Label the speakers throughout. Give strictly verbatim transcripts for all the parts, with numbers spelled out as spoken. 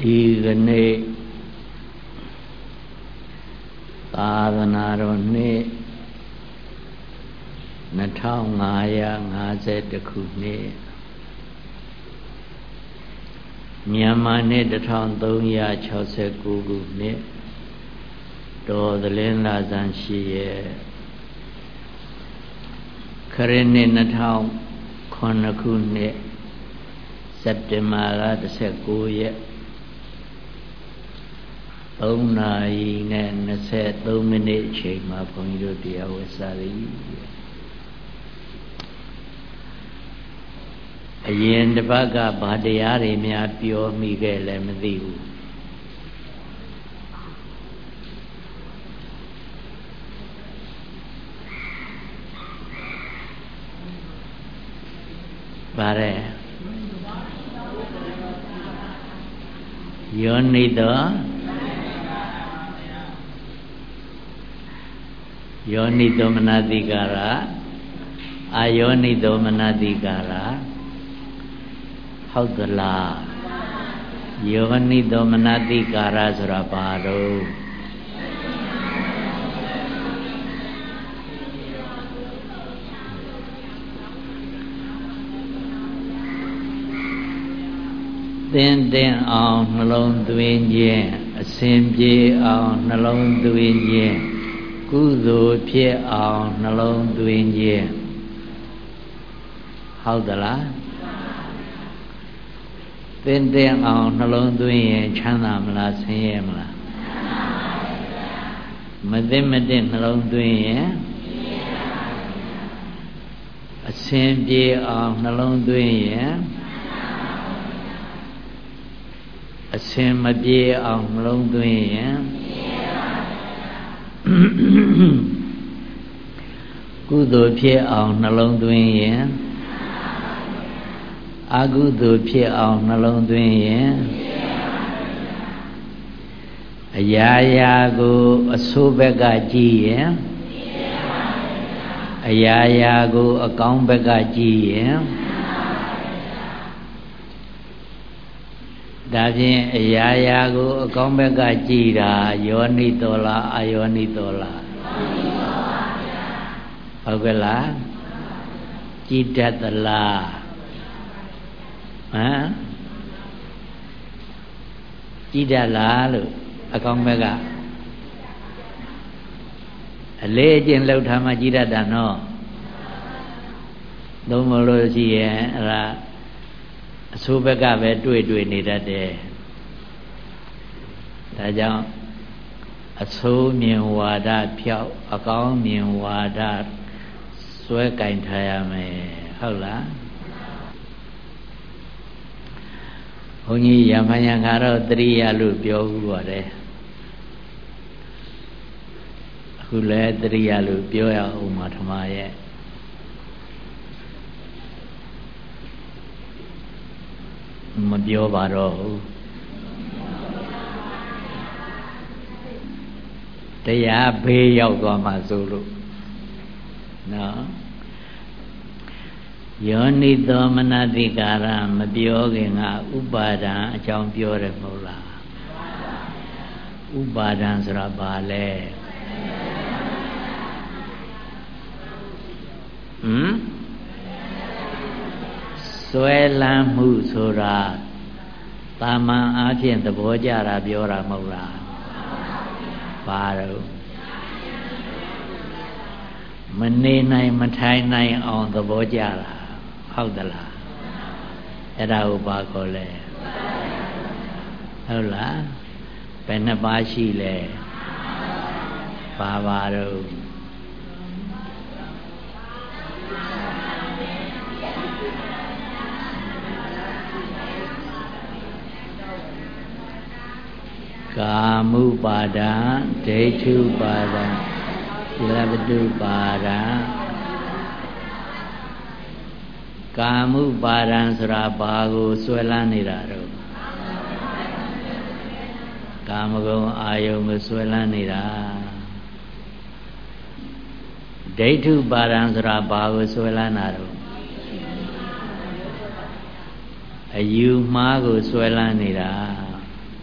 Speaker 1: ဒီကနေ့သာသနာတော်နှစ်နှစ်ထောင်ငါးရာငါးဆယ်တစ်ခုနှစ်မြန်မာနှစ်တစ်ထောင်သုံးရာခြောက်ဆယ်ကိုခုနှစ်တော်သလင်းလာဇန်ရှိရဲ့ခရစ်နှစ်နှစ်ထောင်ခုနှစ်ခုနှစ်စက်တင်ဘာလတစ်ဆယ့်ကိုးရက်သုံးနာရီနဲ့နှစ်ဆယ်သုံးမိနစ်အချိန်မှာဘုန်းကြီးတို့တရားဝဲစားရည်အရင်တစ်ပတ်ကဘာတရားတွေများပြောမိခဲ့လဲမသိဘူးဗါတဲ့ယောနိတောယောနိသောမနတိကာရအာယောနိသောမနတိကာရဟုတ်သလားယောနိသောမနတိကာရဆိုတာဘာတော့သင်တင်အောင်နှလုံးသွင်းခြင်းအစဉ်ပြေအောင်နှလုံးသွင်းခြင်းကုသိုလ်ဖြစ်အောင်နှလုံးသွင်းခြင်းဟုတ်သလားသင်တင်အောင်နှလုံးသွင်းရင်ချမ်းသာမလားဆင်းရဲမလားမသိမတင်နှလုံးသွင်းရင်အစဉ်ပြေအောင်နှလုံးသွင်းရင်အစဉ်မပြေအောင်နှလုံးသွင်းရင်ကုသိုလ်ဖြစ်အောင်နှလုံးသွင်းရင်အကုသိုလ်ဖြစ်အောင်နှလုံးသွင်းရင်အရာရာကိုအဆိုးဘက်ကကြည့်ရင်အရာရာကိုအကောင်းဘက်ကကြည့်ရင်ဒါဖြင့်အရာရာကိုအကောင်းဘက်ကကြည်တာယောနိတော်လားအာယောနိတော်လားဟုတ်ကဲ့လားကြည်တတ်သလားဟမ်ကြည်တတ်လားလို့အကောင်းဘက်ကအလေးအကျင့်လောက်ထားမှကြည်တတ်တာနော်သုံးမလို့ရှိရင်အဲ့ဒါအဆိုးဘက်ကပဲတွေ့တွေ့နေတတ်တယ်ဒါကြောင့်အဆိုးမြင်ဝါဒဖြောက်အကောင်းမြင်ဝါဒစွဲကင်ထားရမယ်ဟုတ်လားဘုန်းကြီးရမယံခါတော့တရိယာလို့ပြောဘူးပါတယ်အခုလည်းတရိယာလို့ပြောရအောင်မှာဓမ္မရဲ့မပြောပါတော့ဘူးတရားဘေးရောက်သွားမှဆိုလို့နော်ယောနိသောမနတိကာရမပြောခင်ကဥပါဒံအကြောင်းပြောတယ်မဟုတ်လားဥပါဒံဆိုတာဘာလဲဟမ်ဆွဲလန်းမှုဆိုတာတာမန်အားဖြင့်သဘောကျတာပြောတာမဟုတ်လားဘာလို့မနေနိုင်မထိုင်နိုင်အောင်သဘောကျတာဟုတ်သလားအဲ့ဒါကိုဘာခေါ်လဲဟုတ်လားဘယ်နှပါးရှိလဲဘာပါတော့ကာမုပါဒံဒိဋ္ဌုပါဒံသီလပတုပါဒံကာမုပါဒံဆိုတာဘာကိုဆွဲလန်းနေတာတော့ကာမဂုဏ်အာယုံကိုဆွဲလန်းနေတာဒိဋ္ဌုပါဒံဆိုတာဘာကိုဆွဲလန်းတာတော့အယူမှားကိုဆွဲလန်းနေတာ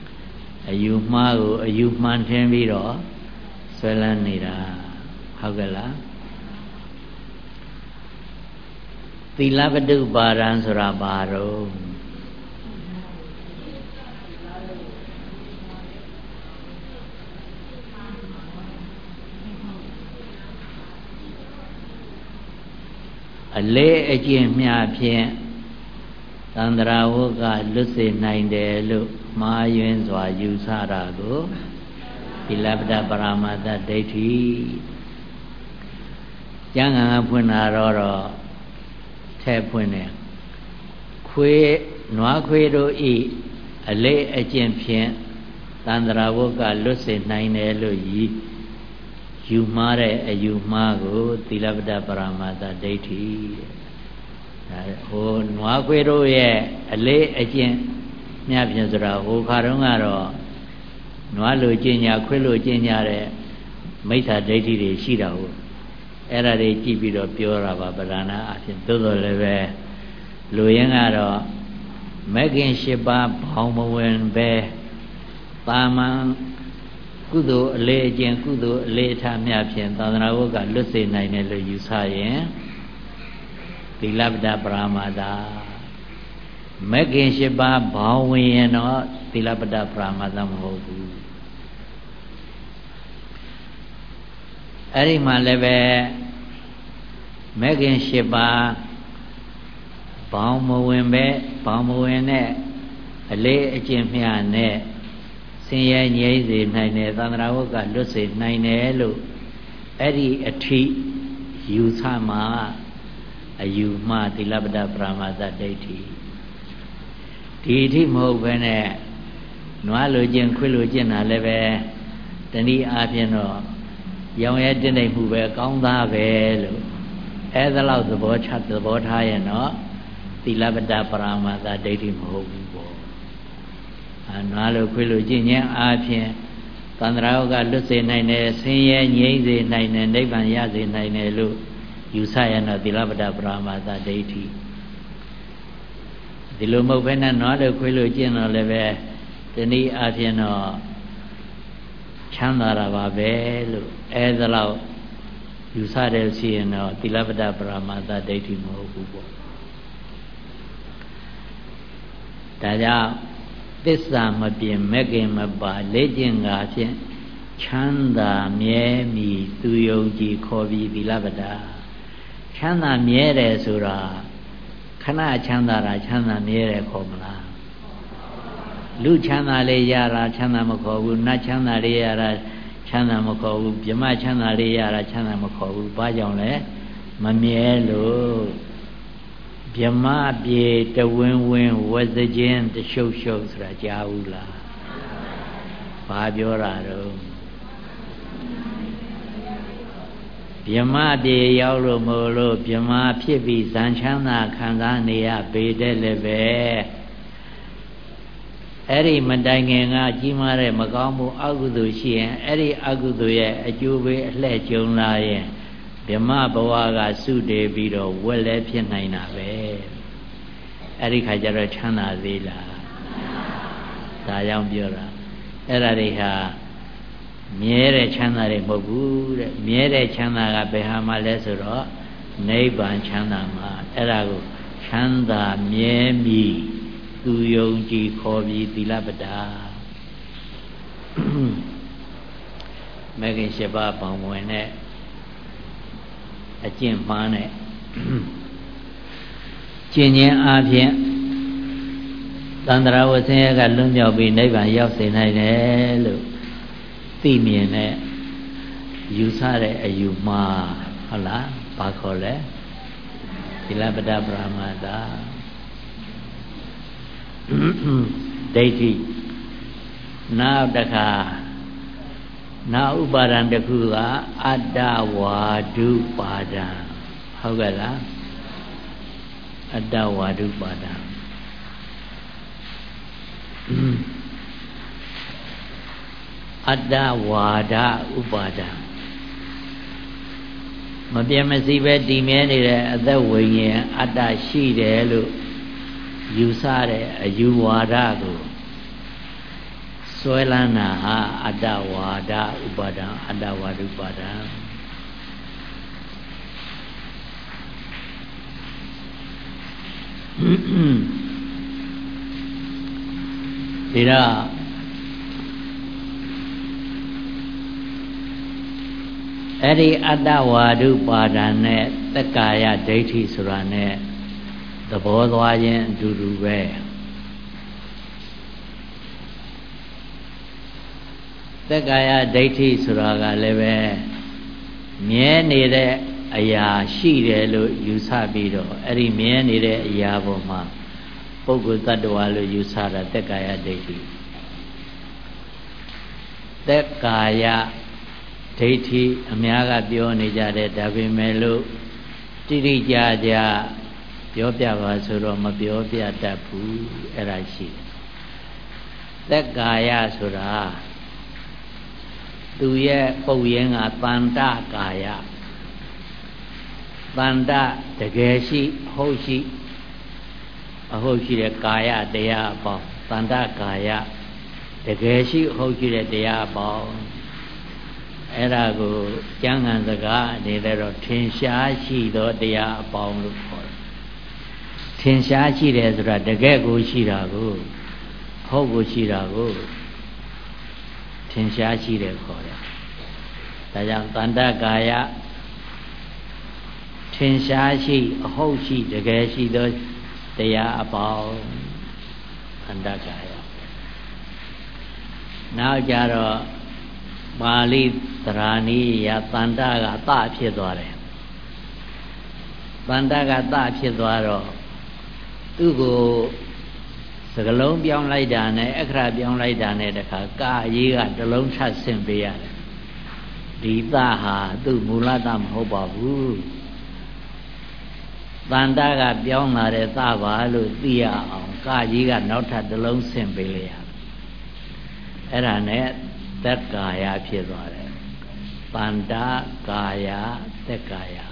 Speaker 1: အယူမှားကိုအယူမှန်ထင်ပြီးတော့ဆွဲလန်းနေတာဟုတ်ကဲ့လားသီလပတုပါဒံဆိုတာဘာတော့အလေးအကျင့်မျှဖြင့်သန္တရာဝုကလွတ်စေနိုင်တယ်လို့မှားယွင်းစွာယူဆတာကိုသီလပတ္တပရမတ္တဒိဋ္ဌိကျမ်းဂန်ကဖွင့်တာတော့ထဲဖွင့်တယ်ခွေးနွားခွေးတို့ဤအလေးအကျင့်ဖြင့်သန္တရာဝုကလွတ်စေနိုင်တယ်လို့ယူယူမှားတဲ့အယူမှားကိုသီလပတ္တပရမတ္တဒိဋ္ဌိဒါဟိုနွားခွေးတို့ရဲ့အလေးအကျင့်မြတ်ဖြင့်ဆိုတာဟိုခါတုန်းကတော့နွားလိုကျင့်ညာခွေးလိုကျင့်ညာတဲ့မိစ္ဆာဒိဋ္ဌိတွေရှိတာဟုတ်အဲ့ဒါတွေကြည့်ပြီးတော့ပြောတာပါဗရဏအဖြစ်သို့တော်လည်းပဲလူရင်းကတော့မဂ္ဂင်၈ပါးဘောင်မဝင်ပဲတာမန်ကုသိုလ်အလေးအကျင့်ကုသိုလ်အလေးအထားမြတ်ဖြင့်သာသနာ့ဘုကလွတ်စေနိုင်တယ်လို့ယူဆရင်သီလပတ္တပရမတ္တမဂ္ဂင်၈ပါးဘောင်ဝင်ရင်တော့သီလပတ္တပရမတ္တမဟုတ်ဘူးအဲ့ဒီမှာလည်းပဲမဂ္ဂင်၈ပါးဘောင်မဝင်ပဲဘောင်မဝင်နဲ့အလေးအကျင့်မြတ်နဲ့ဆင်းရဲငြိမ်းစေနိုင်တယ်သန္တရာဝုကလွတ်စေနိုင်တယ်လို့အဲ့ဒီအထိယူဆမှာအယူမှသီလပတ္တပရမတ္တဒိဋ္ဌိဒီအထိမဟုတ်ဘဲနဲ့နွားလိုကျင့်ခွေးလိုကျင့်တာလည်းပဲတနည်းအားဖြင့်တော့ရောင်ရဲတင့်တယ်မှုပဲကောင်းသားပဲလို့အဲ့ဒါလောက်သဘောချသဘောထားရင်တော့သီလပတ္တပရမတ္တဒိဋ္ဌိမဟုတ်ဘူးပေါ့အနွားလိုခွေးလိုကျင့်ခြင်းအားဖြင့်သန္တရာဝကလွတ်စေနိုင်တယ်ဆင်းရဲငြိမ်းစေနိုင်တယ်နိဗ္ဗာန်ရစေနိုင်တယ်လို့ယူဆရတော့သီလပတ္တပရမတ္တဒိဋ္ဌိဒီလိုမဟုတ်ဘဲနဲ့နွားလိုခွေးလိုကျင့်တော့လည်းပဲတနည်းအားဖြင့်တော့ချမ်းသာတာပါပဲလို့အဲဒါလောက်ယူဆတယ်ရှိရင်တော့သီလပတ္တပရမတ္တဒိဋ္ဌိမဟုတ်ဘူးပေါ့ဒါကြောင့်သစ္စာမပြင်းမကင်မပါလေ့ကျင့်ကားဖြင့်ချမ်းသာမြဲမီသူယုံကြည်ခေါ်ပြီးသီလပတ္တချမ်းသာမြဲတယ်ဆိုတာခဏချမ်းသာတာချမ်းသာမြဲတယ်ခေါ်မလားလူချမ်းသာလေးရတာချမ်းသာမခေါ်ဘူးနတ်ချမ်းသာလေးရတာချမ်းသာမခေါ်ဘူးဗြဟ္မချမ်းသာလေးရတာချမ်းသာမခေါ်ဘူးဘာကြောင့်လဲမမြဲလို့ဗြဟ္မပြေတဝင်းဝင်းဝဇခြင်းတရှုပ်ရှုပ်ဆိုတာကြားဘူးလားဘာပြောတာတော့ဗြဟ္မပြေရောက်လို့မို့လို့ဗြဟ္မဖြစ်ပြီးဇန်ချမ်းသာခံစားနေရပေတဲ့လည်းပဲအဲ့ဒီမတိုင်ခင်ကကြီးမားတဲ့မကောင်းမှုအကုသိုလ်ရှိရင်အဲ့ဒီအကုသိုလ်ရဲ့အကျိုးပေးအလှည့်ကျုံလာရင်ဗြဟ္မဘဝကစုတည်ပြီးတော့ဝက်လည်းဖြစ်နိုင်တာပဲအဲ့ဒီခါကျတော့ချမ်းသာသေးလားဒါကြောင့်ပြောတာအဲ့ဒါတွေဟာမြဲတဲ့ချမ်းသာတွေမဟုတ်ဘူးတဲ့မြဲတဲ့ချမ်းသာကဘယ်ဟာမှလဲဆိုတော့နိဗ္ဗာန်ချမ်းသာမှာအဲ့ဒါကိုချမ်းသာမြဲမီသူယုံကြည်ခေါ်ပြီးသီလပတ္တမဂ္ဂင်၈ပါးပေါင်းဝင်တဲ့အကျင့်မှန်းနဲ့ကျင့်ခြင်းအားဖြင့်သန္တရာဝဆင်းရဲကလွတ်မြောက်ပြီးနိဗ္ဗာန်ရောက်စေနိုင်တယ်လို့သိမြင်တဲ့ယူဆတဲ့အယူမှားဟုတ်လားဘာခေါ်လဲသီလပတ္တပရမတ္တဒိဋ္ဌိနောက်တစ်ခါနောက်ဥပါဒံတစ်ခုကအတ္တဝါဒုပါဒံဟုတ်ကဲ့လားအတ္တဝါဒုပါဒံအတ္တဝါဒဥပါဒံမပြတ်မစီပဲတည်မြဲနေတဲ့အသက်ဝိညာဉ်အတ္တရှိတယ်လို့ယူဆတဲ့အယူဝါဒကိုစွဲလန်းတာဟာအတ္တဝါဒဥပါဒံအတ္တဝါဒဥပါဒံဒီတော့အဲ့ဒီအတ္တဝါဒဥပါဒံနဲ့သက္ကာယဒိဋ္ဌိဆိုတာနဲ့သဘောသွားခြင်းအတူတူပဲသက္ကာယဒိဋ္ဌိဆိုတာကလည်းပဲမြဲနေတဲ့အရာရှိတယ်လို့ယူဆပြီးတော့အဲ့ဒီမြဲနေတဲ့အရာပေါ်မှာပုဂ္ဂိုလ်တ attva လို့ယူဆတာသက္ကာယဒိဋ္ဌိသက္ကာယဒိဋ္ဌိအများကပြောနေကြတယ်ဒါပေမဲ့လို့တိတိကျကျပြောပြပါဆိုတော့မပြောပြတတ်ဘူးအဲ့ဒါရှိတယ်သက္ကာယဆိုတာသူရဲ့ပုတ်ရင်းကတန္တကာယတန္တတကယ်ရှိဟုတ်ရှိအဟုတ်ရှိတဲ့ကာယတရားအပေါင်းတန္တကာယတကယ်ရှိဟုတ်ရှိတဲ့တရားအပေါင်းအဲ့ဒါကိုကျမ်းဂန်စကားအနေနဲ့တော့ထင်ရှားရှိသောတရားအပေါင်းလို့ခေါ်တယ်ထင်ရှားရှိတယ်ဆိုတာတကယ်ကိုရှိတာကိုဟုတ်ကိုရှိတာကိုထင်ရှားရှိတယ်ခေါ်တယ်ဒါကြောင့်တန္တကာယထင်ရှားရှိအဟုတ်ရှိတကယ်ရှိသောတရားအပေါင်းတန္တကာယနောက်ကြတော့ပါဠိသရဏီယတန္တကသဖြစ်သွားတယ်တန္တကသဖြစ်သွားတော့သူ့ကိုစကလုံးပြောင်းလိုက်တာနဲ့အခရာပြောင်းလိုက်တာနဲ့တခါကာရေးကတလုံးထပ်ဆင့်ပေးရတယ်ဒီသဟာသူ့မူလသမဟုတ်ပါဘူးတန္တကပြောင်းလာတဲ့သပါလို့သိရအောင်ကာရေးကနောက်ထပ်တလုံးဆင့်ပေးလိုက်ရအဲ့ဒါနဲ့သက္ကာယဖြစ်သွားတယ်တန္တကာယသက္ကာယ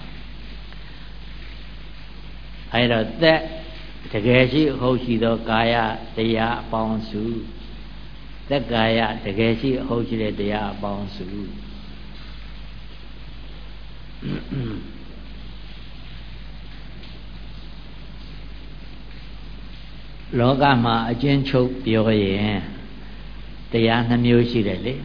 Speaker 1: အဲ့တော့သက်တကယ်ရှိဟုတ်ရှိသောကာယတရားအပေါင်းစုသက္ကာယတကယ်ရှိဟုတ်ရှိတဲ့တရားအပေါင်းစုလောကမှာအကျဉ်းချုပ်ပြောရင်တရားနှမျိုးရှိတယ်လေ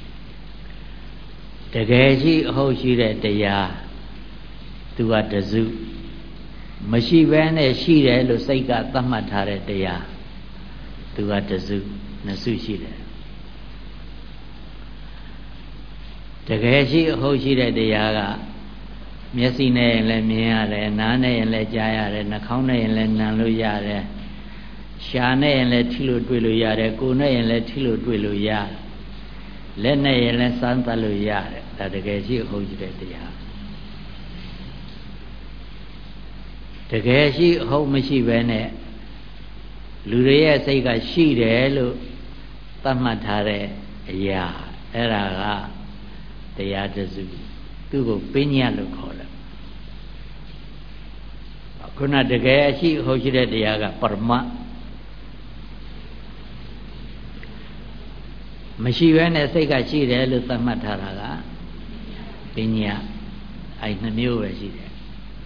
Speaker 1: တကယ်ရှိအဟုတ်ရှိတဲ့တရားသူကတစုမရှိဘဲနဲ့ရှိတယ်လို့စိတ်ကသတ်မှတ်ထားတဲ့တရားသူကတစုနှစ်စုရှိတယ်တကယ်ရှိအဟုတ်ရှိတဲ့တရားကမျက်စိနဲ့ရင်လည်းမြင်ရတယ်နားနဲ့ရင်လည်းကြားရတယ်နှာခေါင်းနဲ့ရင်လည်းနားလို့ရတယ်ရှားနဲ့ရင်လည်းထိလို့တွေ့လို့ရတယ်ကိုယ်နဲ့ရင်လည်းထိလို့တွေ့လို့ရတယ်လက်နဲ့ရင်လည်းစမ်းသပ်လို့ရတယ်ဒါတကယ်ရှိဟုတ်ရှိတဲ့တရားတကယ်ရှိဟုတ်မရှိပဲနဲ့လူတွေရဲ့စိတ်ကရှိတယ်လို့သတ်မှတ်ထားတဲ့အရာအဲ့ဒါကတရားတစုသူ့ကိုပညာလို့ခေါ်တယ်ခုနတကယ်ရှိဟုတ်ရှိတဲ့တရားကပရမတ်မရှိဘဲနဲ့စိတ်ကရှိတယ်လို့သတ်မှတ်ထားတာကပညာအဲ့နှမျိုးပဲရှိတယ်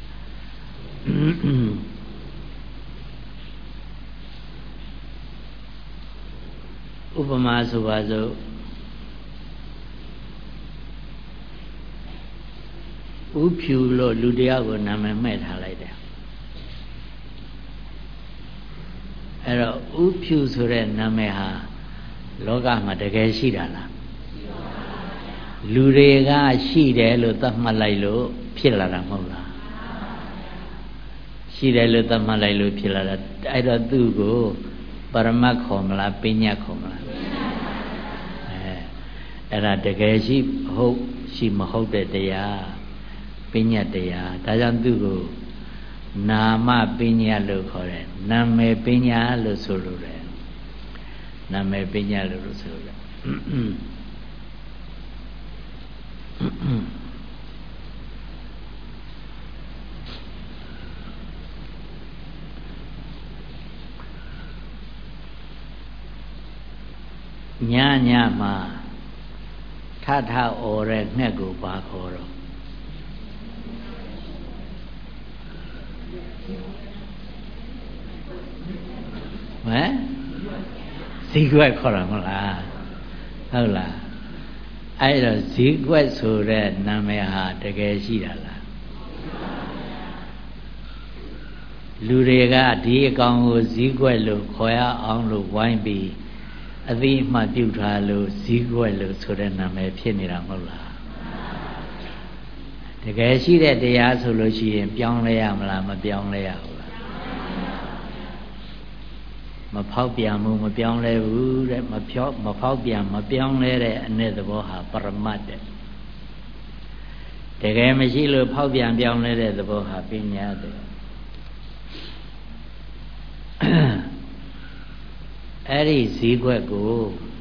Speaker 1: ဥပမာဆိုပါစို့ဥဖြူလို့လူတရားကိုနာမည်မှဲ့ထားလိုက်တယ်အဲ့တော့ဥဖြူဆိုတဲ့နာမည်ဟာလောကမှာတကယ်ရှိတာလားလူတွေကရှိတယ်လို့သတ်မှတ်လိုက်လို့ဖြစ်လာတာမဟုတ်လားရှိတယ်လို့သတ်မှတ်လိုက်လို့ဖြစ်လာတာအဲ့တော့သူ့ကိုပရမတ်ခေါ်မလားပညာခေါ်မလားအဲအဲ့ဒါတကယ်ရှိဟုတ်ရှိမဟုတ်တဲ့တရားပညာတရားဒါကြောင့်သူ့ကိုနာမပညာလို့ခေါ်တယ်နာမည်ပညာလို့ဆိုလိုတယ်နာမည်ပညာလို့ဆိုလိုတယ် nhá nhá mà tha tha ồ re nghet của bà khổ rồi hả xí quét khó là không làဟုတ်လားအဲ့တော့ဈေးကွက်ဆိုတဲ့နာမည်ဟာတကယ်ရှိတာလားလူတွေကဒီအကောင်ကိုဈေးကွက်လို့ခေါ်ရအောင်လို့ဝိုင်းပြီးအသိအမှတ်ပြုထားလို့ဈေးကွက်လို့ဆိုတဲ့နာမည်ဖြစ်နေတာမဟုတ်လားတကယ်ရှိတဲ့တရားဆိုလို့ရှိရင်ပြောင်းလဲရမလားမပြောင်းလဲရဘူးလားမဖောက်ပြန်မှုမပြောင်းလဲဘူးတဲ့မဖြောမဖောက်ပြန်မပြောင်းလဲတဲ့အ내သဘောဟာပရမတ်တဲ့တကယ်မရှိလို့ဖောက်ပြန်ပြောင်းလဲတဲ့သဘောဟာပညာတဲ့အဲ့ဒီဈေးကွက်ကို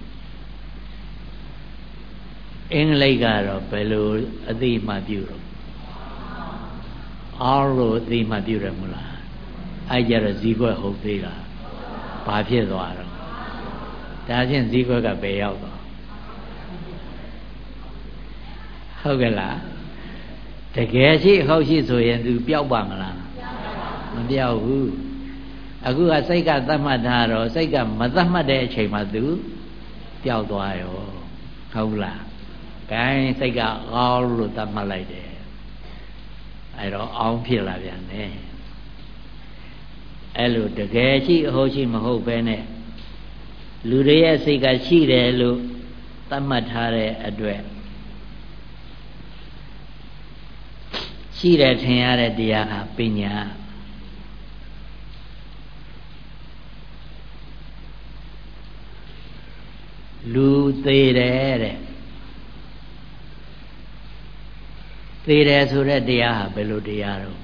Speaker 1: အင်္ဂလိပ်ကတော့ဘယ်လိုအသိမှပြုတော့အားလို့အသိမှပြုတယ်မလားအဲ့ကြတော့ဈေးကွက်ဟုတ်သေးလားဘာဖြစ်သွားတော့ဒါဖြင့်ဈေးကွက်ကဘယ်ရောက်တော့ဟုတ်ကဲ့လားတကယ်ရှိဟုတ်ရှိဆိုရင်သူပျောက်ပါမလားမပျောက်ဘူးအခုကစိတ်ကသတ်မှတ်ထားတော့စိတ်ကမသတ်မှတ်တဲ့အချိန်မှာသူပျောက်သွားရောဟုတ်လားဂိုင်းစိတ်ကအောင်းလို့သတ်မှတ်လိုက်တယ်အဲ့တော့အောင်းဖြစ်လာပြန်တယ်အဲ့လိုတကယ်ရှိအဟုတ်ရှိမဟုတ်ပဲနဲ့လူတွေရဲ့စိတ်ကရှိတယ်လို့သတ်မှတ်ထားတဲ့အတွက်ရှိတယ်ထင်ရတဲ့တရားဟာပညာလူသေးတယ်တဲ့သေးတယ်ဆိုတဲ့တရားဟာဘယ်လိုတရားတော့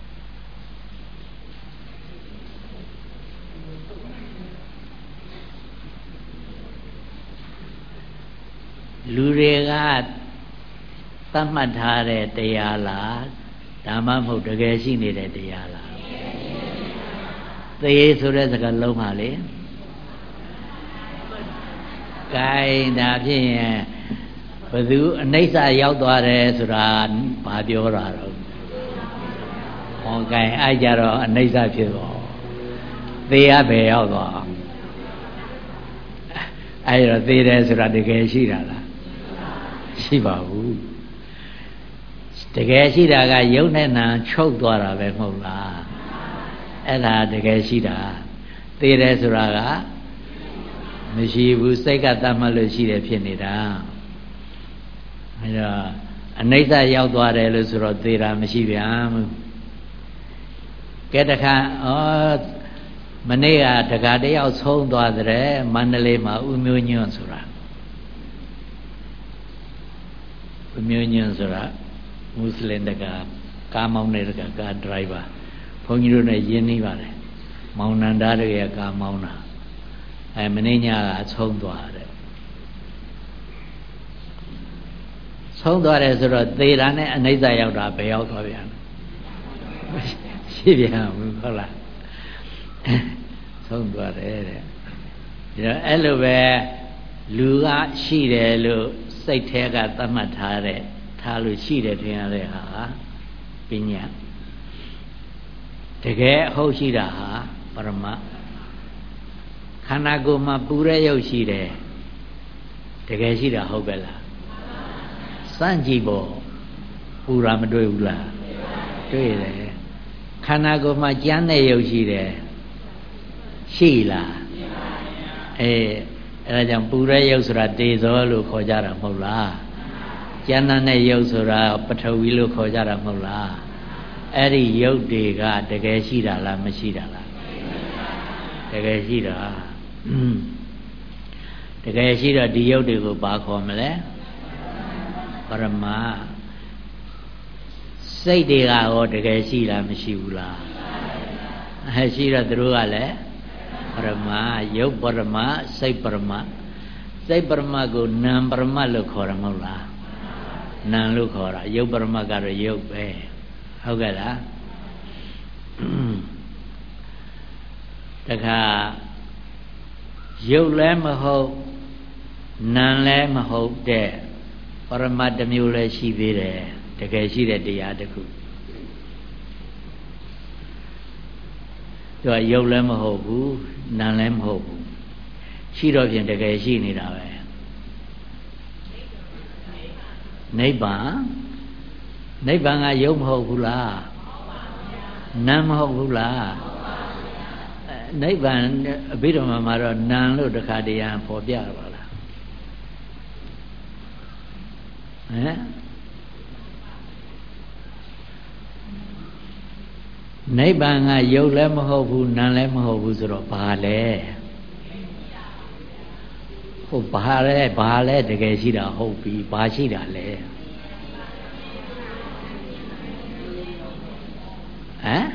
Speaker 1: လူတွေကသတ်မှတ်ထားတဲ့တရားလားဒါမှမဟုတ်တကယ်ရှိနေတဲ့တရားလားသေဆိုတဲ့စကားလုံးပါလေကဲဒါဖြစ်ရင်ဘယ်သူအနိစ္စရောက်သွားတယ်ဆိုတာဘာပြောတာတော့ဟောကဲအဲ့ကြတော့အနိစ္စဖြစ်သွားသေရဘယ်ရောက်သွားအဲ့တော့သေတယ်ဆိုတာတကယ်ရှိတာလားရှိပါဘူးတကယ်ရှိတာကယုံနဲ့နာချုပ်သွားတာပဲမဟုတ်လားအဲ့ဒါတကယ်ရှိတာသေတယ်ဆိုတာကမရှိဘူးစိတ်ကတတ်မှတ်လို့ရှိတယ်ဖြစ်နေတာအဲ့တော့အနိစ္စရောက်သွားတယ်လို့ဆိုတော့သေတာမရှိပြန်ဘူးကဲတခါဩမနေ့ကတခါတယောက်ဆုံးသွားတဲ့မန္တလေးမှာဦးမျိုးညွန့်ဆိုတာဦးမျိုးညွန့်ဆိုတာမွတ်စလင်တကကားမောင်းတဲ့တကကားဒရိုက်ဘာဘုန်းကြီးတို့နဲ့ယဉ်နေပါတယ်မောင်နန္ဒာတွေကားမောင်းတာအဲမင်းညကဆုံးသွားတယ်ဆုံးသွားတယ်ဆိုတော့သေတာနဲ့အနိစ္စရောက်တာဘယ်ရောက်သွားပြန်ရှိပြန်ဘူးဟုတ်လားဆုံးသွားတယ်တဲ့ဒါအဲ့လိုပဲလူကရှိတယ်လို့စိတ်ထဲကသတ်မှတ်ထားတဲ့ထားလို့ရှိတယ်ထင်ရတဲ့ဟာပညာတကယ်အဟုတ်ရှိတာဟာပရမတ်ခန္ဓာကိုယ်မှာပူတဲ့ရုပ်ရှိတယ်တကယ်ရှိတာဟုတ်ပဲလားစမ်းကြည့်ပေါ့ပူတာမတွေ့ဘူးလားတွေ့တယ်ခန္ဓာကိုယ်မှာကြမ်းတဲ့ရုပ်ရှိတယ်ရှိလားအေးအဲဒါကြောင့်ပူတဲ့ရုပ်ဆိုတာတေဇောလို့ခေါ်ကြတာမဟုတ်လားကျမ်းတဲ့ရုပ်ဆိုတာပထဝီလို့ခေါ်ကြတာမဟုတ်လားအဲ့ဒီရုပ်တွေကတကယ်ရှိတာလားမရှိတာလားတကယ်ရှိတာတကယ်ရှိတော့ဒီရုပ်တွေကိုဘာခေါ်မလဲပရမတ်စိတ်တွေကရောတကယ်ရှိလားမရှိဘူးလားအဲရှိတော့သူတို့ကလည်းပရမတ်ရုပ်ပရမတ်စိတ်ပရမတ်စိတ်ပရမတ်ကိုနာမ်ပရမတ်လို့ခေါ်တယ်မဟုတ်လားနာမ်လို့ခေါ်တာရုပ်ပရမတ်ကတော့ရုပ်ပဲဟုတ်ကဲ့လားတခါရုပ်လည်းမဟုတ် nàn lẽ mà hậu đệ Paramataမျိုးလည်းရှိသေးတယ်တကယ်ရှိတဲ့တရားတစ်ခုသူကရုပ်လည်းမဟုတ်ဘူးနာမ်လည်းမဟုတ်ဘူးရှိတော့ဖြင့်တကယ်ရှိနေတာပဲနိဗ္ဗာန်နိဗ္ဗာန်ကရုပ်မဟုတ်ဘူးလားနာမ်မဟုတ်ဘူးလားနိဗ္ဗာန်အဘိဓမ္မာမှာတော့နာမ်လို့တခါတည်းရန်ပေါ်ပြပါလားဟမ်နိဗ္ဗာန်ကရုပ်လည်းမဟုတ်ဘူးနာမ်လည်းမဟုတ်ဘူးဆိုတော့ဘာလဲဟုတ်ဘာလဲဘာလဲတကယ်ရှိတာဟုတ်ပြီဘာရှိတာလဲဟမ်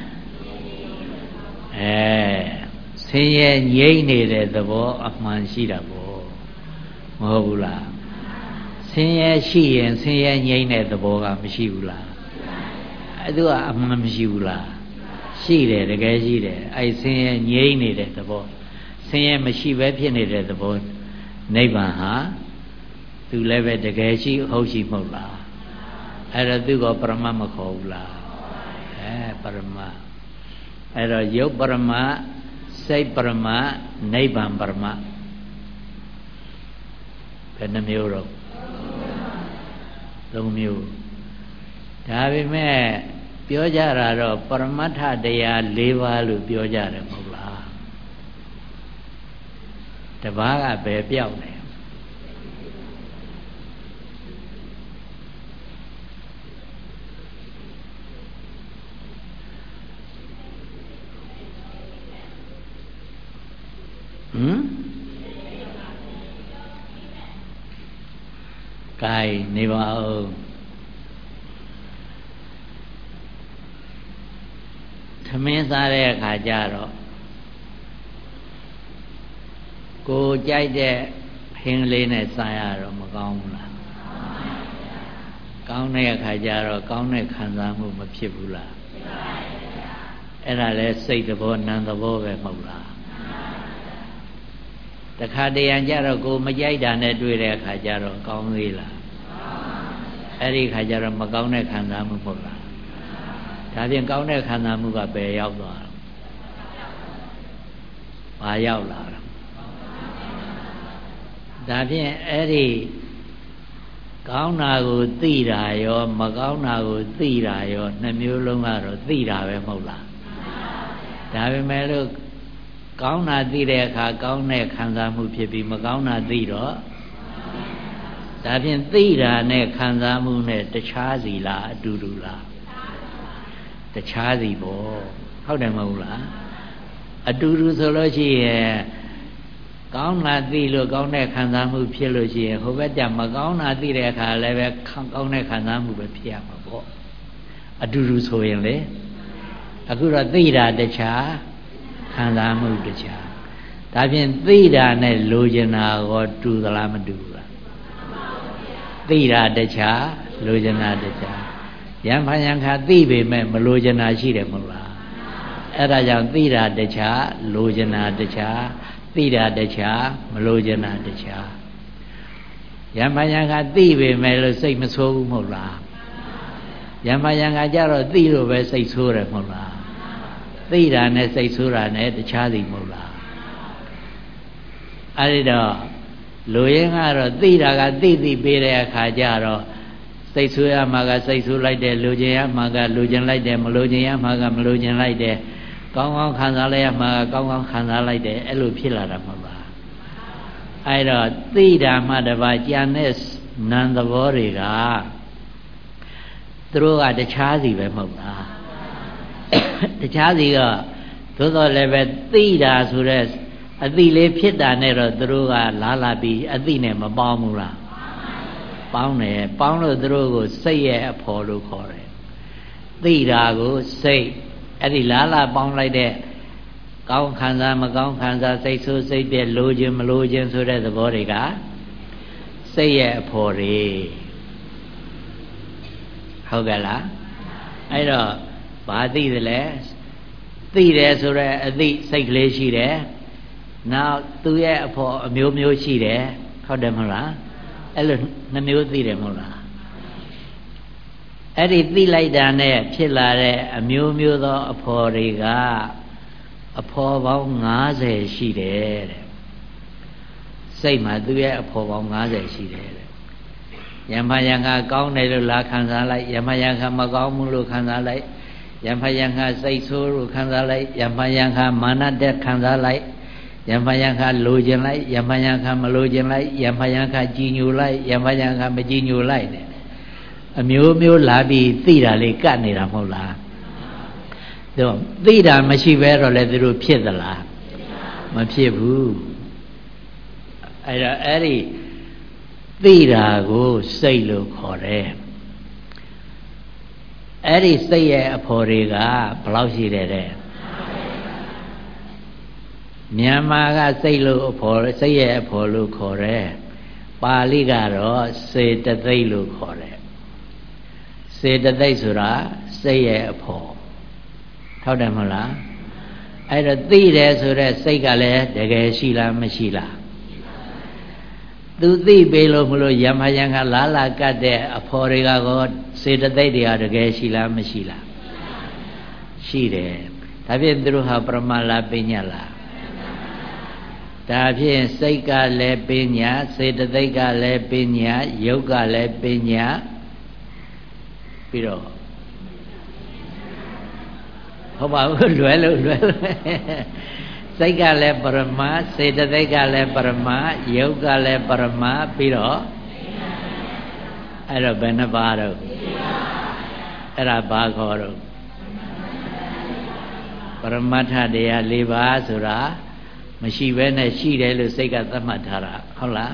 Speaker 1: အဲဆင်းရဲငြိမ့်နေတဲ့သဘောအမှန်ရှိတာပေါ့မဟုတ်ဘူးလားဆင်းရဲရှိရင်ဆင်းရဲငြိမ့်တဲ့သဘောကမရှိဘူးလားအဲ့ဒါကအမှန်မရှိဘူးလားရှိတယ်တကယ်ရှိတယ်အဲ့ဆင်းရဲငြိမ့်နေတဲ့သဘောဆင်းရဲမရှိဘဲဖြစ်နေတဲ့သဘောနိဗ္ဗာန်ဟာသူလည်းပဲတကယ်ရှိဟုတ်ရှိမဟုတ်လားအဲ့တော့သူကပရမတ်မခေါ်ဘူးလားအဲပရမတ်အဲ့တော့ယုတ်ပရမတ်စိတ်ပရမတ်နိဗ္ဗာန်ပရမတ်ဘယ်နှမျိုးတော့သုံးမျိုးဒါပေမဲ့ပြောကြတာတော့ပရမတ္ထတရား၄ပါးလို့ပြောကြတယ်မဟုတ်လားတပါးကဘယ်ပြောက်လဲဟမ်ကဲနေပါဦးသမင်းစားတဲ့အခါကျတော့ကိုကြိုက်တဲ့ဟင်းလေးနဲ့စားရတော့မကောင်းဘူးလားကောင်းတဲ့အခါကျတော့ကောင်းတဲ့ခံစားမှုမဖြစ်ဘူးလားအဲ့ဒါလဲစိတ်သဘောနာမ်သဘောပဲမဟုတ်လားတခါတရံကျတော့ကိုမကြိုက်တာနဲ့တွေ့တဲ့အခါကျတော့ကောင်းသေးလားအဲ့ဒီအခါကျတော့မကောင်းတဲ့ခံစားမှုမဟုတ်လားဒါဖြင့်ကောင်းတဲ့ခံစားမှုကဘယ်ရောက်သွားလဲဘာရောက်လာလဲဒါဖြင့်အဲ့ဒီကောင်းတာကိုသိတာရောမကောင်းတာကိုသိတာရောနှစ်မျိုးလုံးကတော့သိတာပဲမဟုတ်လားဒါပေမဲ့လို့ကောင်းတာသိတဲ့အခါကောင်းတဲ့ခံစားမှုဖြစ်ပြီးမကောင်းတာသိတော့ဒါဖြင့်သိတာနဲ့ခံစားမှုနဲ့တခြားစီလားအတူတူလားတခြားစီပေါ့ဟုတ်တယ်မဟုတ်လားအတူတူဆိုလို့ရှိရင်ကောင်းတာသိလို့ကောင်းတဲ့ခံစားမှုဖြစ်လို့ရှိရင်ဟိုဘက်ကျမကောင်းတာသိတဲ့အခါလည်းပဲကောင်းတဲ့ခံစားမှုပဲဖြစ်ရမှာပေါ့အတူတူဆိုရင်လေအခုတော့သိတာတခြားခံစားမှုတခြားဒါဖြင့်သိတာနဲ့လိုချင်တာရောတူသလားမတူဘူးလားသိတာတခြားလိုချင်တာတခြားယံဖန်ယံခါသိပေမဲ့မလိုချင်တာရှိတယ်မဟုတ်လားအဲ့ဒါကြောင့်သိတာတခြားလိုချင်တာတခြားသိတာတခြားမလိုချင်တာတခြားယံဖန်ယံခါသိပေမဲ့လို့စိတ်မဆိုးဘူးမဟုတ်လားယံဖန်ယံခါကျတော့သိလို့ပဲစိတ်ဆိုးတယ်မဟုတ်လားသိတာနဲ့စိတ်ဆိုးတာနဲ့တခြားစီမဟုတ်လားအဲ့ဒီတော့လူရင်းကတော့သိတာကသိသိပေးတဲ့အခါကျတော့စိတ်ဆိုးရမှာကစိတ်ဆိုးလိုက်တယ်လူကျင်ရမှာကလူကျင်လိုက်တယ်မလူကျင်ရမှာကမလူကျင်လိုက်တယ်ကောင်းကောင်းခံစားလိုက်ရမှာကကောင်းကောင်းခံစားလိုက်တယ်အဲ့လိုဖြစ်လာတာမဟုတ်လားအဲ့တော့သိတာမှတပါးကြံတဲ့နံသဘောတွေကသူတို့ကတခြားစီပဲမဟုတ်လားတခြားစီကသို့တော်လည်းပဲသိတာဆိုတဲ့အသိလေးဖြစ်တာနဲ့တော့သူတို့ကလာလာပြီးအသိနဲ့မပေါင်းဘူးလားပေါင်းတယ်ပေါင်းလို့သူတို့ကိုစိတ်ရဲ့အဖော်လို့ခေါ်တယ်သိတာကိုစိတ်အဲ့ဒီလာလာပေါင်းလိုက်တဲ့ကောင်းခံစားမကောင်းခံစားစိတ်ဆိုးစိတ်ပြက်လိုခြင်းမလိုခြင်းဆိုတဲ့သဘောတွေကစိတ်ရဲ့အဖော်တွေဟုတ်ကဲ့လားအဲ့တော့ဘာသိသလဲသိတယ်ဆိုတော့အသိစိတ်ကလေးရှိတယ်နောက်သူရဲ့အဖို့အမျိုးမျိုးရှိတယ်ဟဟုတ်တယ်မဟုတ်လားအဲ့လိုနှမျိုးသိတယ်မဟုတ်လားအဲ့ဒီသိလိုက်တာနဲ့ဖြစ်လာတဲ့အမျိုးမျိုးသောအဖော်တွေကအဖော်ပေါင်း၅၀ရှိတယ်တဲ့စိတ်မှာသူရဲ့အဖော်ပေါင်း၅၀ရှိတယ်တဲ့ယမယံခါကောင်းတယ်လို့လာခံစားလိုက်ယမယံခါမကောင်းဘူးလို့ခံစားလိုက်ယမယံခါစိတ်ဆိုးလို့ခံစားလိုက်ယမယံခါမာနတက်ခံစားလိုက်ယမယံခါလိုချင်လိုက်ယမယံခါမလိုချင်လိုက်ယမယံခါကြည်ညိုလိုက်ယမယံခါမကြည်ညိုလိုက်နဲ့အမျိုးမျိုးလာပြီးသိတာလေးကတ်နေတာမဟုတ်လားသူသိတာမရှိဘဲတော့လေသူတို့ဖြစ်သလားမဖြစ်ဘူးအဲ့တော့အဲ့ဒီသိတာကိုစိတ်လို့ခေါ်တယ်အဲ့ဒီစိတ်ရဲ့အဖော်တွေကဘယ်လောက်ရှိတယ်တဲ့မြန်မာကစိတ်လို့အဖော်စိတ်ရဲ့အဖော်လို့ခေါ်တယ်ပါဠိကတော့စေတသိက်လို့ခေါ်တယ်စေတသိက်ဆိုတာစိတ်ရဲ့အဖော်ဟုတ်တယ်မဟုတ်လားအဲ့တော့သိတယ်ဆိုတော့စိတ်ကလည်းတကယ်ရှိလားမရှိလားသူသိပေလို့မလို့ယမယံကလာလာကတ်တဲ့အဖော်တွေကကောစေတသိက်တွေကတကယ်ရှိလားမရှိလားရှိတယ်ဒါဖြင့်သူတို့ဟာပရမလားပညာလားဒါဖြင့်စိတ်ကလည်းပညာစေတသိက်ကလည်းပညာယုတ်ကလည်းပညာပြီးတော့ဟုတ်ပါဘူးလွယ်လို့လွယ်လို့စိတ်ကလည်းပရမစေတသိက်ကလည်းပရမယုတ်ကလည်းပရမပြီးတော့အဲ့တော့ဘယ်နှပါတော့အဲ့ဒါဘာခေါ်တော့ပရမတ္ထတရား၄ပါးဆိုတာမရှိဘဲနဲ့ရှိတယ်လို့စိတ်ကသတ်မှတ်ထားတာဟုတ်လား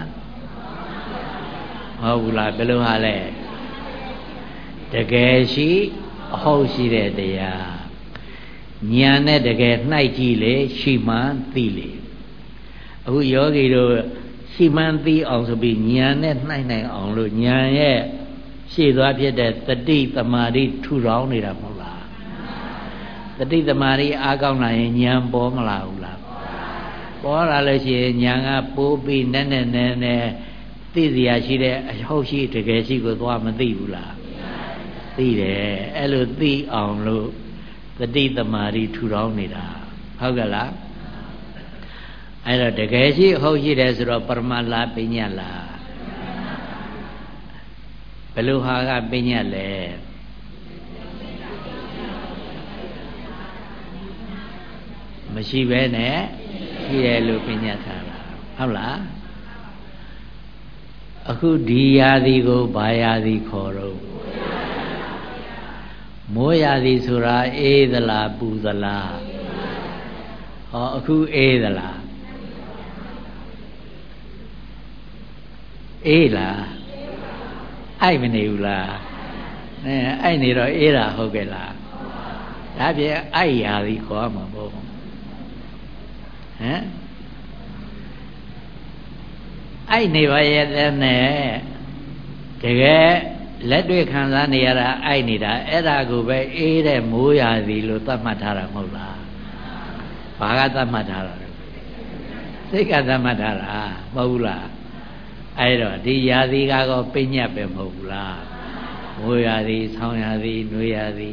Speaker 1: ဟုတ်ဘူးလားဘယ်လိုဟာလဲတကယ်ရှိအဟုတ်ရှိတဲ့တရားဉာဏ်နဲ့တကယ်နှိုက်ကြည့်လေရှိမှန်းသိလေအခုယောဂီတို့ရှိမှန်းသိအောင်ဆိုပြီးဉာဏ်နဲ့နှိုက်နိုင်အောင်လို့ဉာဏ်ရဲ့ရှေ့သွားဖြစ်တဲ့တတိတမာတိထူထောင်နေတာမဟုတ်လားတတိတမာတိအားကောင်းလာရင်ဉာဏ်ပေါ်မလာဘူးလားပေါ်လာလို့ရှိရင်ဉာဏ်ကပိုးပြီးနဲ့နဲ့နဲ့နဲ့သိစရာရှိတဲ့အဟုတ်ရှိတကယ်ရှိကိုသွားမသိဘူးလားသိတယ်အဲ့လိုသိအောင်လို့တတိတမာတိထူထောင်နေတာဟုတ်ကဲ့လားအဲ့တော့တကယ်ရှိဟုတ်ရှိတယ်ဆိုတော့ပရမလားပညာလားဘယ်လိုဟာကပညာလဲမရှိပဲနဲ့ရှိတယ်လို့ပညာထားတာဟုတ်လားအခုဒီယာသည်ကိုဘာယာသည်ခေါ်တော့မိုးရာသီဆိုတာအေးသလားပူသလားဟောအခုအေးသလားအေးလားအိုက်မနေဘူးလားအဲအိုက်နေတော့အေးတာဟုတ်ကဲ့လားဒါဖြင့်အိုက်ရာသီခေါ်မှာပေါ့ဟမ်အိုက်နေပါရဲ့တဲ့နဲ့တကယ်လက်တွေ့ခံစားနေရတာအိုက်နေတာအဲ့ဒါကိုပဲအေးတဲ့မိုးရာသီလို့သတ်မှတ်ထားတာမဟုတ်လားဘာကသတ်မှတ်ထားတာလဲစိတ်ကသတ်မှတ်ထားတာမဟုတ်ဘူးလားအဲ့တော့ဒီရာသီကတော့ပညာပဲမဟုတ်ဘူးလားမိုးရာသီဆောင်းရာသီနွေရာသီ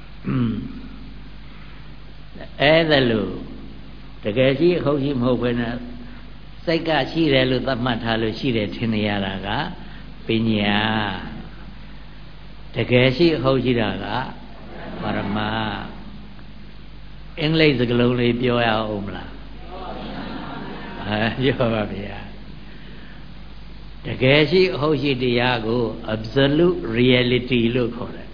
Speaker 1: အဲ့ဒါလို့တကယ်ရှိဟုတ်ရှိမဟုတ်ဘဲနဲ့စိတ်ကရှိတယ်လို့သတ်မှတ်ထားလို့ရှိတယ်ထင်နေရတာကပညာတကယ်ရှိဟုတ်ရှိတာကပရမအင်္ဂလိပ်စကားလုံးလေးပြောရအောင်မလားအဲပြောပါဗျာတကယ်ရှိဟုတ်ရှိတရားကို absolute reality လို့ခေါ်တယ်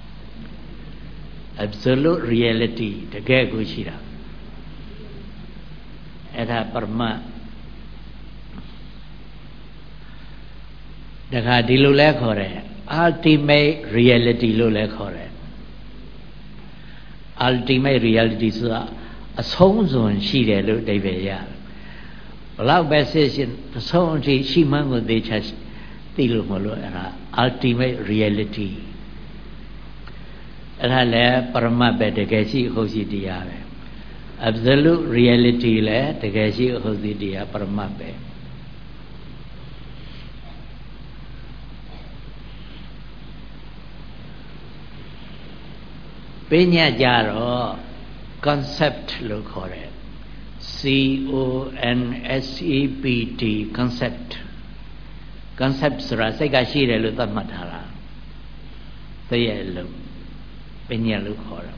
Speaker 1: absolute reality တကယ်ကိုရှိတာအဲ့ဒါပရမတခါဒီလိုလဲခေါ်တယ်ultimate reality လို့လည်းခေါ်တယ် ultimate reality ဆိုတာအဆုံးစွန်ရှိတယ်လို့အဓိပ္ပာယ်ရတယ်ဘလောက်ပဲစစ်စစ်အဆုံးအထိရှိမှန်းကိုသိချာသိလို့မလို့အဲ့ဒါ ultimate reality အဲ့ဒါလည်းပရမတ်ပဲတကယ်ရှိဟုတ်ရှိတရားပဲ absolute reality လည်းတကယ်ရှိဟုတ်ရှိတရားပရမတ်ပဲပညာကြတော့ concept လို့ခေါ်တယ် C O N S E P T concept concept ဆိုတာစိတ်ကရှိတယ်လို့သတ်မှတ်ထားတာသိရဲ့လို့ပညာလို့ခေါ်တယ်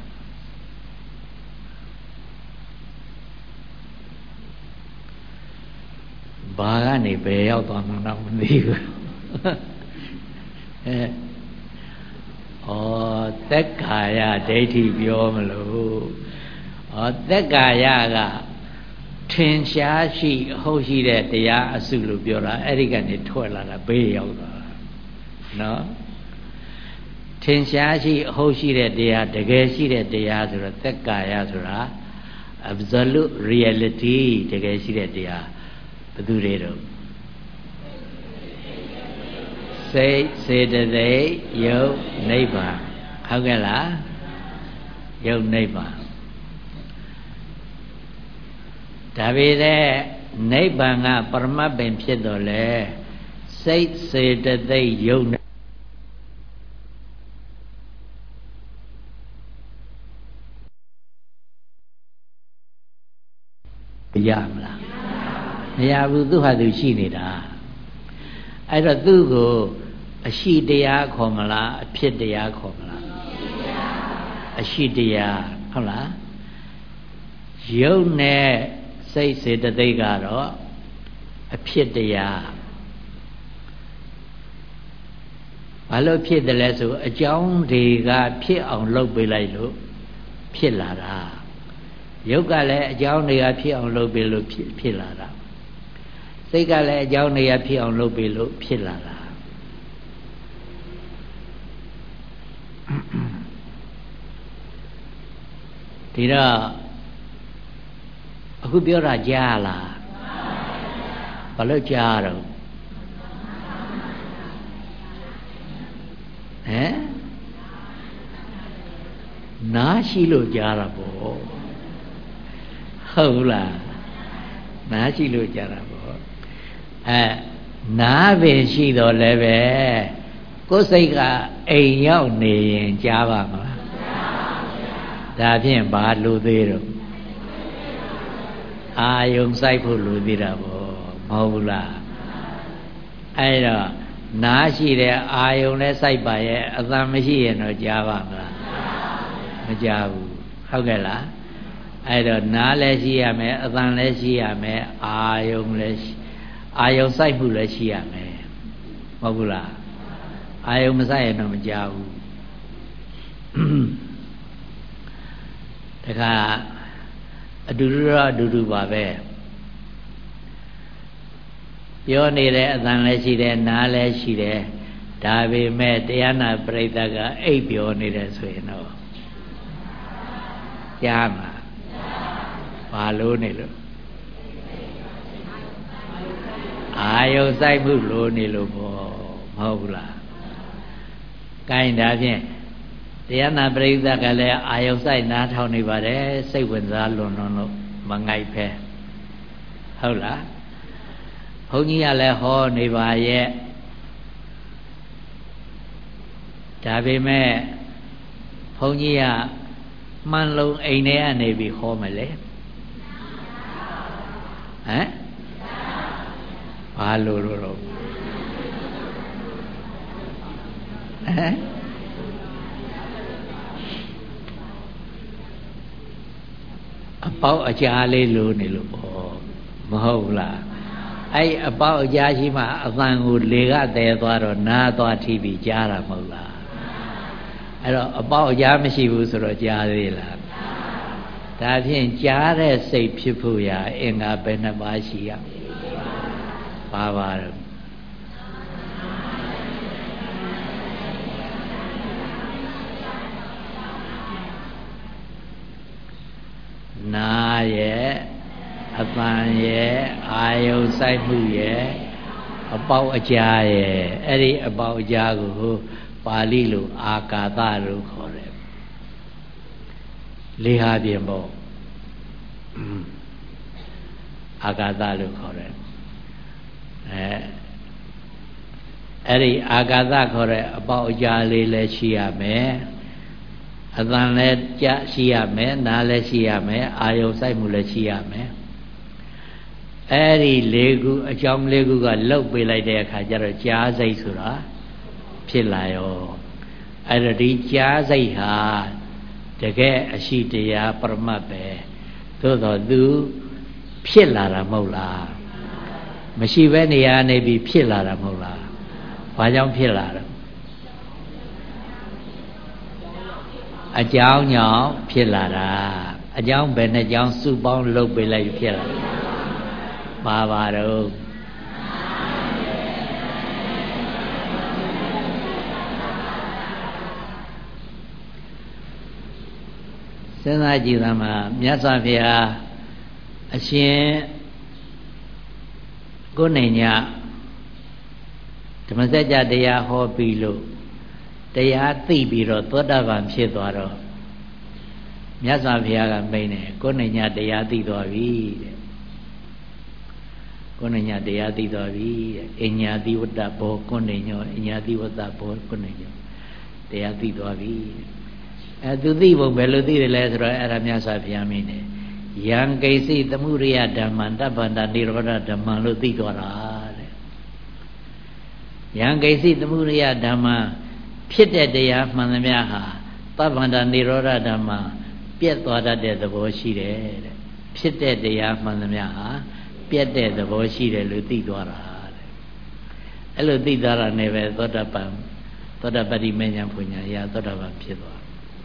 Speaker 1: ဘာကနေဘယ်ရောက်သွားမှန်းတော့မသိဘူးအဲဩသက်ကာယဒိဋ္ဌိပြောမလို့ဩသက်ကာယကထင်ရှားရှိအဟုတ်ရှိတဲ့တရားအစုလို့ပြောတာအဲ့ဒီကနေထွက်လာတာဘေးရောက်သွားတာနော်ထင်ရှားရှိအဟုတ်ရှိတဲ့တရားတကယ်ရှိတဲ့တရားဆိုတော့သက်ကာယဆိုတာ absolute reality တကယ်ရှိတဲ့တရားဘယ်သူတွေတော့စိတ်စေတသိက်ယုတ်နိဗ္ဗာန်ဟုတ်ကဲ့လားယုတ်နိဗ္ဗာန်ဒါပေမဲ့နိဗ္ဗာန်ကပရမတ်ပင်ဖြစ်တော်လဲစိတ်စေတသိက်ယုတ်ရမလားမရဘူးသူဟာသူရှိနေတာအဲ့တော့သူ့ကိုအရှိတရားခေါ်မလားအဖြစ်တရားခေါ်မလားအရှိတရားဟုတ်လားယုတ်နဲ့စိတ်စေတသိက်ကတော့အဖြစ်တရားဘာလို့ဖြစ်တယ်လဲဆိုအကြောင်းတွေကဖြစ်အောင်လုပ်ပေးလိုက်လို့ဖြစ်လာတာယုတ်ကလည်းအကြောင်းတွေကဖြစ်အောင်လုပ်ပေးလို့ဖြစ်ဖြစ်လာတာစိတ်ကလည်းအကြောင်းတွေကဖြစ်အောင်လုပ်ပေးလို့ဖြစ်လာတာဒီတော့အခုပြောတာကြားလားဘာလို့ကြားတော့ဟမ်နားရှိလို့ကြားတာပေါ့ဟုတ်လားနားရှိလို့ကြားတာပေါ့အဲနားပင်ရှိတော့လည်းပဲကိုယ်စိတ်ကအိမ်ရောက်နေရင်ကြားပါမလားဒါဖြင့်ဘာလို့သေးတော့အာယုံစိုက်ဖို့လိုသေးတာပေါ့မဟုတ်ဘူးလားအဲ့တော့နားရှိတဲ့အာယုံနဲ့စိုက်ပါရဲ့အသံမရှိရင်တော့ကြားပါမလားမကြားဘူးဟုတ်ကဲ့လားအဲ့တော့နားလည်းရှိရမယ်အသံလည်းရှိရမယ်အာယုံလည်းအာယုံစိုက်မှုလည်းရှိရမယ်မဟုတ်ဘူးလားအာယုံမစိုက်ရင်တော့မကြားဘူးတခါအတူတူတော့အတူတူပါပဲပြောနေတဲ့အသံလည်းရှိတယ်နားလည်းရှိတယ်ဒါပေမဲ့တရားနာပရိသတ်ကအိပ်ပြောနေတယ်ဆိုရင်တော့ကြားမှာဘာလို့နေလို့အာယုံစိုက်မှုလို့နေလို့ပေါ့မဟုတ်ဘူးလားကိုင်းဒါဖြင့်တရားနာပရိသတ်ကလည်းအာယုံစိုက်နားထောင်နေပါတယ်စိတ်ဝင်စားလွန်လွန်လို့မငိုက်ဖဲဟုတ်လားဘုန်းကြီးကလည်းဟောနေပါရဲ့ဒါပေမဲ့ဘုန်းကြီးကမှန်လုံးအိမ်ထဲကနေပြီးဟောမယ်လေဟမ်ဘာလို့လို့တော့ဟမ်အပေါက်အကြားလေးလိုနေလို့ပေါ့မဟုတ်လားအဲ့အပေါက်အကြားရှိမှအသံကိုလေကတဲသွားတော့နားသွားထိပြီးကြားတာမဟုတ်လားအဲ့တော့အပေါက်အကြားမရှိဘူးဆိုတော့ကြားသေးလားဒါဖြင့်ကြားတဲ့စိတ်ဖြစ်ဖို့ရာအင်္ဂါဘယ်နှပါးရှိရပါပါတော့နာရဲ့အပန်းရဲ့အာယုံစိုက်မှုရဲ့အပေါက်အကြားရဲ့အဲ့ဒီအပေါက်အကြားကိုပါဠိလိုအာကာသလို့ခေါ်တယ်လေးဟာပြင်ပေါ့အာကာသလို့ခေါ်တယ်အဲအဲ့ဒီအာကာသခေါ်တဲ့အပေါက်အကြားလေးလည်းရှိရမယ်အတန်လည်းကြရှိရမယ်နားလည်းရှိရမယ်အာယုံစိုက်မှုလည်းရှိရမယ်အဲ့ဒီလေးခုအကြောင်းလေးခုကလှုပ်ပေးလိုက်တဲ့အခါကျတော့ကြားစိတ်ဆိုတာဖြစ်လာရောအဲ့တော့ဒီကြားစိတ်ဟာတကယ်အရှိတရားပရမတ်ပဲသို့တော်သူဖြစ်လာတာမဟုတ်လားမရှိဘဲနေရာနေပြီးဖြစ်လာတာမဟုတ်လားဘာကြောင့်ဖြစ်လာတော့အကြောင်းကြောင့်ဖြစ်လာတာအကြောင်းဘယ်နဲ့ကြောင့်စုပေါင်းလုပ်ပေးလိုက်ဖြစ်လာပါပါတော့စဉ်းစားကြည့်သမှာမြတ်စွာဘုရားအရှင်ကိုယ်နေညဓမ္မစကြာတရားဟောပြီးလို့တရားသိပြီးတော့သောတာပန်ဖြစ်သွားတော့မြတ်စွာဘုရားကမိန့်တယ်ကိုယ်နေညတရားသိသွားပြီတဲ့ကိုယ်နေညတရားသိသွားပြီတဲ့အညာတိဝတ္တဘောကိုယ်နေညောအညာတိဝတ္တဘောကိုယ်နေညောတရားသိသွားပြီအဲသူသိဖို့ဘယ်လိုသိတယ်လဲဆိုတော့အဲ့ဒါမြတ်စွာဘုရားမိန့်တယ်ယံကိစီသမှုရိယဓမ္မံတပ္ပန္တနိရောဓဓမ္မံလို့သိသွားတာတဲ့ယံကိစီသမှုရိယဓမ္မံဖြစ်တဲ့တရားမှန်သမျှဟာတပ္ပန္တနိရောဓဓမ္မံပြတ်သွားတတ်တဲ့သဘောရှိတယ်တဲ့ဖြစ်တဲ့တရားမှန်သမျှဟာပြတ်တဲ့သဘောရှိတယ်လို့သိသွားတာတဲ့အဲ့လိုသိသွားတာနဲ့ပဲသောတာပန်သောတာပတိမေညာဖွညာရာသောတာပန်ဖြစ်သွား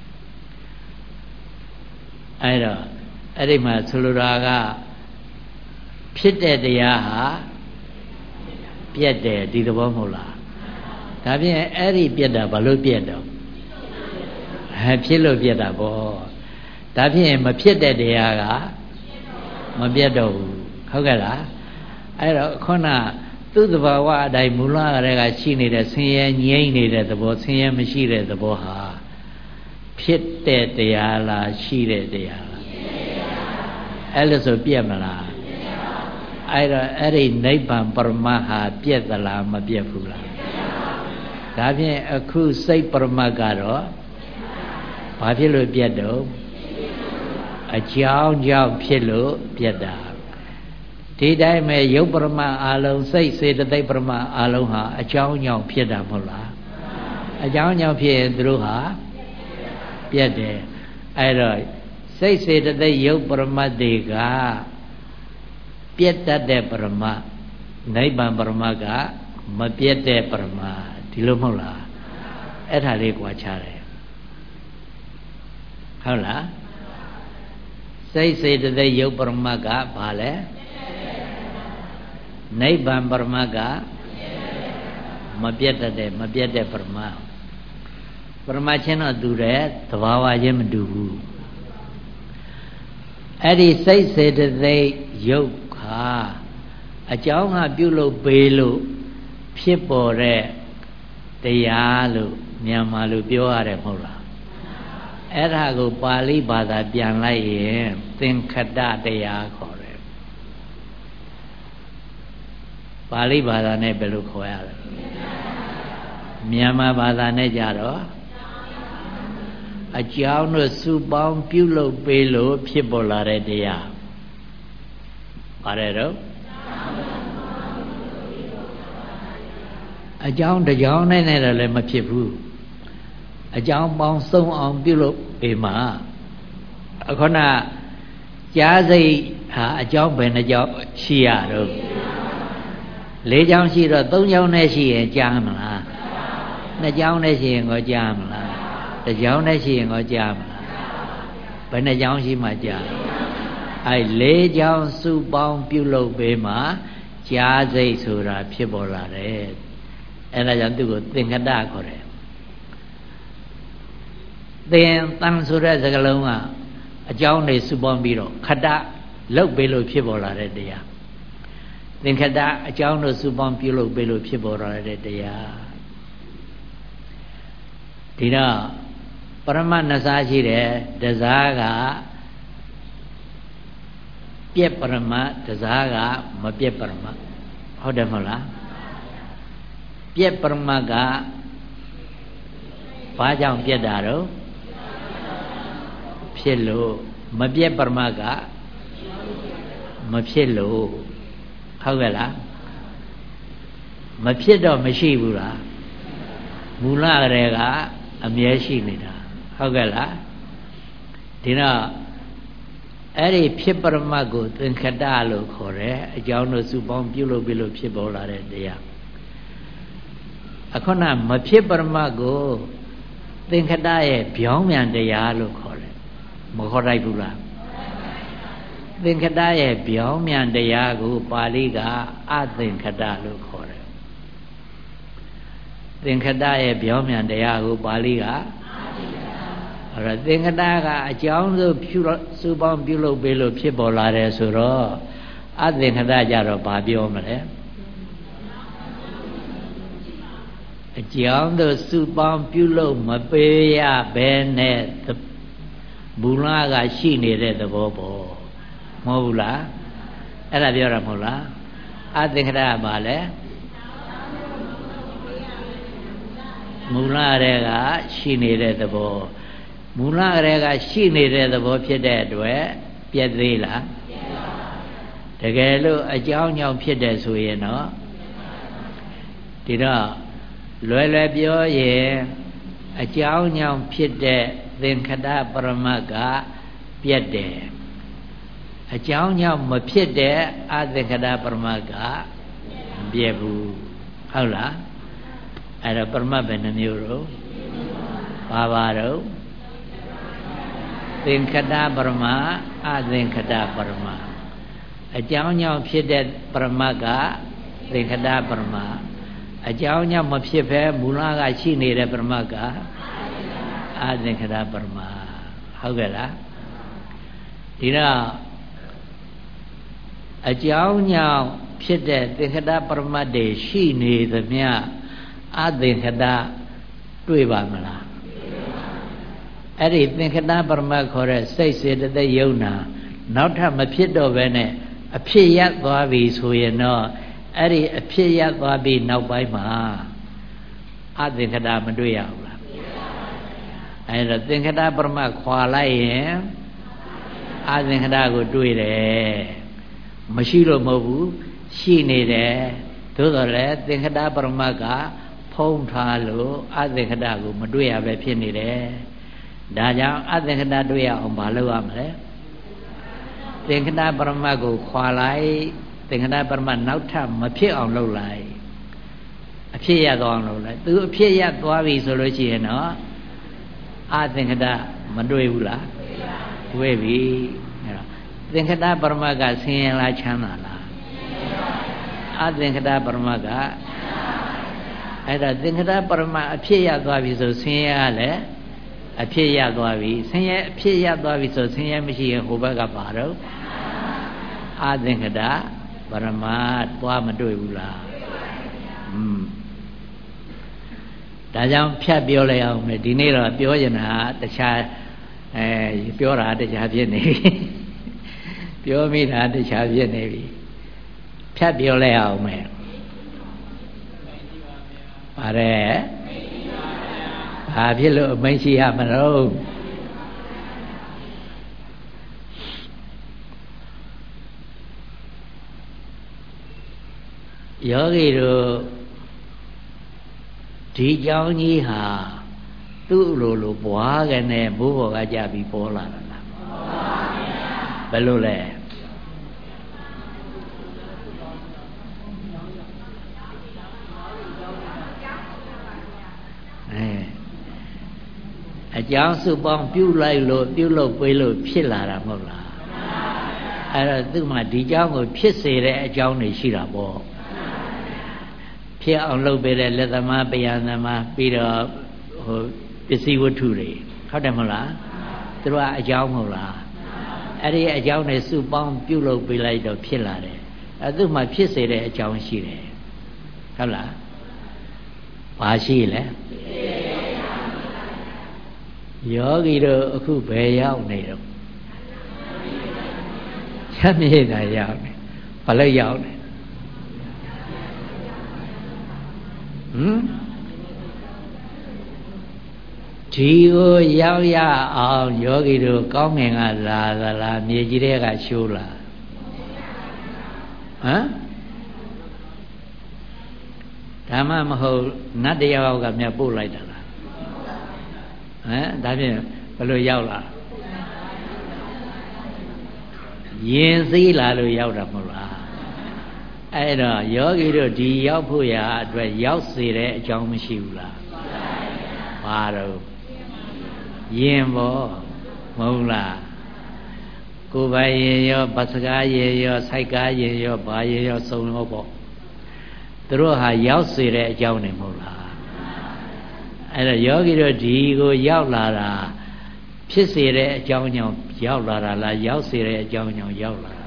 Speaker 1: အဲ့တော့အဲ့ဒီမှာဆိုလိုတာကဖြစ်တဲ့တရားဟာပြတ်တယ်ဒီသဘောမဟုတ်လားဒါဖြင့်အဲ့ဒီပြတ်တာဘာလို့ပြတ်တော့ဟဲ့ဖြစ်လို့ပြတ်တာပေါ့ဒါဖြင့်မဖြစ်တဲ့တရားကမပြတ်တော့ဘူးဟုတ်ကဲ့လားအဲ့တော့ခုနသူ့သဘာဝအတိုင်းမူလကတည်းကရှိနေတဲ့ဆင်းရဲငြိမ့်နေတဲ့သဘောဆင်းရဲမရှိတဲ့သဘောဟာဖြစ်တဲ့တရားလားရှိတဲ့တရားလားအဲ့လိုဆိုပြတ်မလားအဲ့တော့အဲ့ဒီနိဗ္ဗာန်ပရမတ်ဟာပြတ်သလားမပြတ်ဘူးလားဒါဖြင့်အခုစိတ်ပရမတ်ကတော့ဘာဖြစ်လို့ပြတ်တော့အကြောင်းကြောင့်ဖြစ်လို့ပြတ်တာဒီတိုင်းပဲယုတ်ပရမတ်အာလုံးစိတ်စေတသိက်ပရမတ်အာလုံးဟာအကြောင်းကြောင့်ဖြစ်တာမဟုတ်လားအကြောင်းကြောင့်ဖြစ်ရင်သူတို့ဟာပြတ်တယ်အဲ့တော့စိတ်စေတသိက်ယုတ်ပရမတ်တွေကပြတ်တတ်တဲ့ပရမတ်နိဗ္ဗာန်ပရမတ်ကမပြတ်တဲ့ပရမတ်ဒီလိုမဟုတ်လားအဲ့ဒါလေးကြွားချတယ်ဟုတ်လားစိတ်စေတသိက်ယုတ်ပရမတ်ကဘာလဲနိဗ္ဗာန်ပရမတ်ကမပြတ်တတ်တဲ့မပြတ်တဲ့ပရမတ်ပရမတ်ချင်းတော့တူတယ်သဘာဝချင်းမတူဘူးအဲ့ဒီစိတ်စေတသိက်ယုတ်ခါအကြောင်းကပြုလုပ်ပေးလို့ဖြစ်ပေါ်တဲ့တရားလို့မြန်မာလိုပြောရတယ်မဟုတ်လားအဲ့ဒါကိုပါဠိဘာသာပြန်လိုက်ရင်သင်္ခတတရားခေါ်တယ်ပါဠိဘာသာနဲ့ဘယ်လိုခေါ်ရလဲမြန်မာဘာသာနဲ့ကြတော့အကြောင်းတို့စုပေါင်းပြုလုပ်ပေးလို့ဖြစ်ပေါ်လာတဲ့တရားပါတယ်တော့အကြောင်းတစ်ကြောင်းနဲ့နဲ့လည်းမဖြစ်ဘူးအကြောင်းပေါင်းစုံအောင်ပြုလုပ်ပေးမှာအခုနကြားစိတ်ဟာအကြောင်းဘယ်နှကြောင်းရှိရတော့လေးကြောင်းရှိတော့သုံးကြောင်းနဲ့ရှိရင်ကြားမလားနှစ်ကြောင်းနဲ့ရှိရင်ကိုကြားမလားတစ်ကြောင်းနဲ့ရှိရင်ကိုကြားမလားဘယ်နှကြောင်းရှိမှကြားအဲလေးကြောင်းစုပေါင်းပြုလုပ်ပေးမှာကြားစိတ်ဆိုတာဖြစ်ပေါ်လာတယ်အဲဒါကြောင့်သူ့ကိုသင်္ခတခေါ်တယ်သင်တန်ဆိုတဲ့စကားလုံးကအကြောင်းတွေစုပေါင်းပြီးတော့ခတလုတ်ပေးလို့ဖြစ်ပေါ်လာတဲ့တရားသင်္ခတအကြောင်းတို့စုပေါင်းပြုလုပ်ပေးလို့ဖြစ်ပေါ်လာတဲ့တရားဒီတော့ပရမတ်နှစ်စားရှိတယ်တစားကပြက်ပရမတ်တစားကမပြက်ပရမတ်ဟုတ်တယ်မဟုတ်လားပြက်ပရမတ်ကဘာကြောင့်ပြက်တာတော့ဖြစ်လို့မပြည့်ပရမတ်ကမဖြစ်လို့ဟုတ်ကဲ့လားမဖြစ်တော့မရှိဘူးလားမူလကတည်းကအမြဲရှိနေတာဟုတ်ကဲ့လားဒီတော့အဲ့ဒီဖြစ်ပရမတ်ကိုသင်္ခတလို့ခေါ်တယ်အကြောင်းတို့စုပေါင်းပြုလုပ်ပြီးလို့ဖြစ်ပေါ်လာတဲ့တရားအခုနမဖြစ်ပရမတ်ကိုသင်္ခတရဲ့ပြောင်းပြန်တရားလို့ခေါ်တယ်မခေါ်လိုက်ဘူးလားသင်္ခတရဲ့ပြောင်းပြန်တရားကိုပါဠိကအသင်္ခတလို့ခေါ်တယ်သင်္ခတရဲ့ပြောင်းပြန်တရားကိုပါဠိကအဲ့တော့သင်္ခတကအကြောင်းစုပြုစုပေါင်းပြုလုပ်ပေးလို့ဖြစ်ပေါ်လာတယ်ဆိုတော့အသင်္ခတကြတော့ဘာပြောမလဲအကြောင်းတို့စုပေါင်းပြုလုပ်မပေးရဘဲနဲ့မူလကရှိနေတဲ့သဘောပေါ့မဟုတ်ဘူးလားအဲ့ဒါပြောတာမဟုတ်လားအသင်္ခတကဘာလဲမူလရဲကရှိနေတဲ့သဘောမူလရဲကရှိနေတဲ့သဘောဖြစ်တဲ့အတွက်ပြည့်သေးလားတကယ်လို့အကြောင်းကြောင့်ဖြစ်တယ်ဆိုရင်တော့ဒီတော့လွယ်လွယ်ပြောရင်အကြောင်းကြောင့်ဖြစ်တဲ့သင်္ခတပရမတ်ကပြည့်တယ်အကြောင်းကြောင့်မဖြစ်တဲ့အသင်္ခတပရမတ်ကမပြည့်ဘူးဟုတ်လားအဲ့တော့ပရမတ်ပဲနှမျိုးတော့ဘာပါတော့သင်္ခတပရမတ်အသင်္ခတပရမတ်အကြောင်းကြောင့်ဖြစ်တဲ့ပရမတ်ကသင်္ခတပရမတ်အကြောင်းကြောင့်မဖြစ်ဘဲမူလကရှိနေတဲ့ပရမတ်ကအသင်္ခတပရမတ်ဟုတ်ကဲ့လားဒီတော့အကြောင်းကြောင့်ဖြစ်တဲ့သင်္ခတပရမတ်တွေရှိနေသမျှအသင်္ခတတွေ့ပါမလားအဲ့ဒီသင်္ခတပရမတ်ခေါ်တဲ့စိတ်စေတသိက်ယုံနာနောက်ထပ်မဖြစ်တော့ဘဲနဲ့အဖြစ်ရသွားပြီဆိုရင်တော့အဲ့ဒီအဖြစ်ရသွားပြီနောက်ပိုင်းမှာအသင်္ခတမတွေ့ရဘူးလားအဲ့တော့သင်္ခတပရမတ်ခွာလိုက်ရင်အသင်္ခတကိုတွေ့တယ်မရှိလို့မဟုတ်ဘူးရှိနေတယ်သို့တော်လည်းသင်္ခတပရမတ်ကဖုံးထားလို့အသင်္ခတကိုမတွေ့ရပဲဖြစ်နေတယ်ဒါကြောင့်အသင်္ခတတွေ့ရအောင်မလုပ်ရမလဲသင်္ခတပရမတ်ကိုခွာလိုက်သင်္ခတပရမတ်နောက်ထပ်မဖြစ်အောင်လုပ်လိုက်အဖြစ်ရသွားအောင်လုပ်လိုက်သူအဖြစ်ရသွားပြီဆိုလို့ရှိရင်တော့အသင်္ခတမတွေ့ဘူးလားတွေ့ပြီအဲ့တော့သင်္ခတပရမတ်ကဆင်းရဲလားချမ်းသာလားအသင်္ခတပရမတ်ကအဲ့ဒါသင်္ခတပရမတ်အဖြစ်ရသွားပြီဆိုဆင်းရဲလည်းအဖြစ်ရသွားပြီဆင်းရဲအဖြစ်ရသွားပြီဆိုဆင်းရဲမရှိရင်ဟိုဘက်ကပါတော့အသင်္ခတပရမတ်သွားမတွေ့ဘူးလားอืมဒါကြောင့်ဖြတ်ပြောလိုက်အောင်မယ်ဒီနေ့တော့ပြောရင်တာတခြားအဲပြောတာတခြားဖြစ်နေပြီပြောမိတာတခြားဖြစ်နေပြီဖြတ်ပြောလိုက်အောင်မယ်ပါတယ်ဘာဖြစ်လို့အမိန့်ရှိရမလို့ယောဂီတို့ဒီကြောင်းကြီးဟာသူ့လိုလိုဘွားကနေဘိုးဘော်ကကြပြီးပေါ်လာတာလားဘယ်လိုလဲအဲအကြောင်းစုပေါင်းပြုလိုက်လို့ပြုလုပ်ပေးလို့ဖြစ်လာတာမဟုတ်လားအဲ့တော့သူ့မှာဒီကြောင်းကိုဖြစ်စေတဲ့အကြောင်းတွေရှိတာပေါ့ဖြစ်အောင်လုပ်ပေးတဲ့လက်သမားပယံသမားပြီးတော့ဟိုပစ္စည်းဝတ္ထုတွေဟုတ်တယ်မဟုတ်လားသူတို့ကအကြောင်းမဟုတ်လားအဲ့ဒီအကြောင်းတွေစုပေါင်းပြုလုပ်ပေးလိုက်တော့ဖြစ်လာတယ်အဲ့သူ့မှာဖြစ်စေတဲ့အကြောင်းရှိတယ်ဟုတ်လားဘာရှိလဲယောဂီတို့အခုဘယ်ရောက်နေတော့ချမ်းမြေ့တာရောက်နေဘာလို့ရောက်နေဟမ်ဒီဒီကိုရောက်ရအောင်ယောဂီတို့ကောင်းငင်ကလာသလားမြေကြီးတွေကရှိုးလာဟမ်ဓမ္မမဟုတ်နတ်တရားကမြတ်ပို့လိုက်တာလားဟမ်ဒါဖြင့်ဘယ်လိုရောက်လာရင်စည်းလာလို့ရောက်တာမဟုတ်လားအဲ့တော့ယောဂီတို့ဒီရောက်ဖို့ရာအတွက်ရောက်စေတဲ့အကြောင်းမရှိဘူးလားဘာတော့ရင်ဘောမဟုတ်လားကိုယ်ပိုင်ရင်ရောဗစကားရင်ရောစိုက်ကားရင်ရောဘာရင်ရောစုံရောပေါ့သူတို့ဟာရောက်စေတဲ့အကြောင်းနေမဟုတ်လားအဲ့တော့ယောဂီတို့ဒီကိုရောက်လာတာဖြစ်စေတဲ့အကြောင်းကြောင့်ရောက်လာတာလားရောက်စေတဲ့အကြောင်းကြောင့်ရောက်လာတာ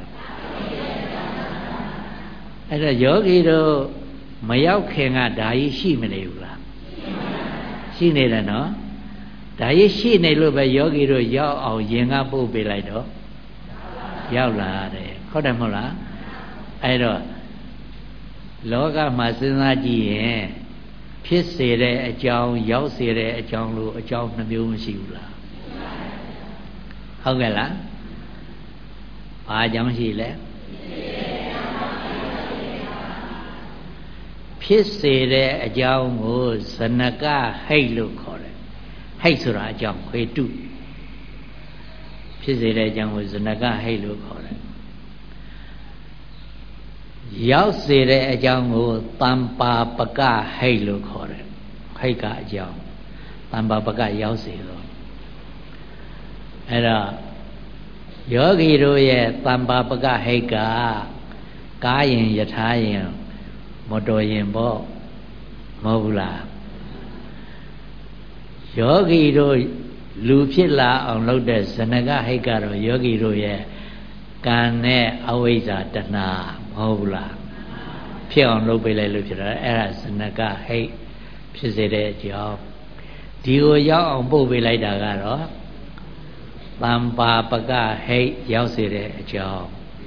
Speaker 1: အဲ့တော့ယောဂီတို့မရောက်ခင်ကဒါကြီးရှိမနေဘူးလားရှိနေတယ်နော်ဒါကြီးရှိနေလို့ပဲယောဂီတို့ရောက်အောင်ရင်ကပို့ပေးလိုက်တော့ရောက်လာတယ်ဟုတ်တယ်မဟုတ်လားအဲ့တော့လောကမှာစဉ်းစားကြည့်ရင်ဖြစ်စေတဲ့အကြောင်းရောက်စေတဲ့အကြောင်းလို့အကြောင်းနှမျိုးမရှိဘူးလားဟုတ်ကဲ့လားဘာအကြောင်းရှိလဲဖြစ်စေတဲ့အကြောင်းကိုဇနကဟိတ်လို့ခေါ်တယ်ဟိတ်ဆိုတာအကြောင်းဟေတုဖြစ်စေတဲ့အကြောင်းကိုဇနကဟိတ်လို့ခေါ်တယ်ရောက်စေတဲ့အကြောင်းကိုတမ္ပါပကဟိတ်လို့ခေါ်တယ်ဟိတ်ကအကြောင်းတမ္ပါပကရောက်စေတော့အဲ့တော့ယောဂီတို့ရဲ့တမ္ပါပကဟိတ်ကကားရင်ယထာရင်မော်တော်ရင်ပေါ့မဟုတ်ဘူးလားယောဂီတို့လူဖြစ်လာအောင်လုပ်တဲ့ဇနကဟိတ်ကတော့ယောဂီတို့ရဲ့ကံနဲ့အဝိဇ္ဇာတဏှာမဟုတ်ဘူးလားဖြစ်အောင်လုပ်ပေးလိုက်လို့ဖြစ်တာအဲ့ဒါဇနကဟိတ်ဖြစ်စေတဲ့အကြောင်းဒီကိုရောက်အောင်ပို့ပေးလိုက်တာကတော့တမ္ပါပကဟိတ်ရောက်စေတဲ့အကြောင်း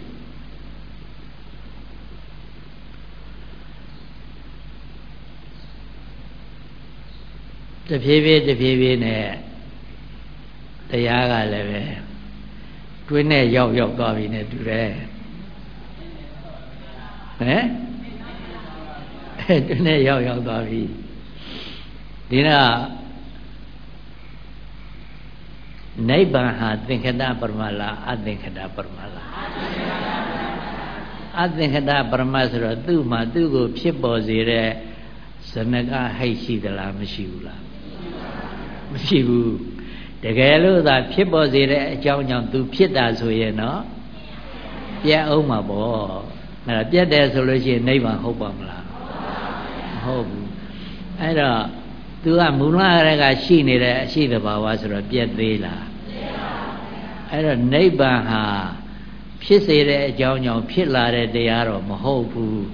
Speaker 1: တဖြည်းဖြည်းတဖြည်းဖြည်းနဲ့တရားကလည်းပဲတွင်းနဲ့ရောက်ရောက်သွားပြီနဲ့တူတယ်ဟမ်တွင်းနဲ့ရောက်ရောက်သွားပြီဒီတော့နိဗ္ဗာန်ဟာသင်္ခတပရမလားအသင်္ခတပရမလားအသင်္ခတပရမဆိုတော့သူ့မှာသူ့ကိုဖြစ်ပေါ်စေတဲ့ဇနကဟိတ်ရှိသလားမရှိဘူးလားမရှိဘူးတကယ်လို့သာဖြစ်ပေါ်စေတဲ့အကြောင်းကြောင့်သူဖြစ်တာဆိုရင်တော့ပြတ်အောင်မှာပေါ့အဲ့ဒါပြတ်တယ်ဆိုလို့ရှိရင်နိဗ္ဗာန်ဟုတ်ပါမလားမဟုတ်ဘူးအဲ့တော့သူကမူလရကရှိနေတဲ့အရှိတဘာဝဆိုတော့ပြတ်သေးလားအဲ့တော့နိဗ္ဗာန်ဟာဖြစ်စေတဲ့အကြောင်းကြောင့်ဖြစ်လာတဲ့တရားတော့မဟုတ်ဘူး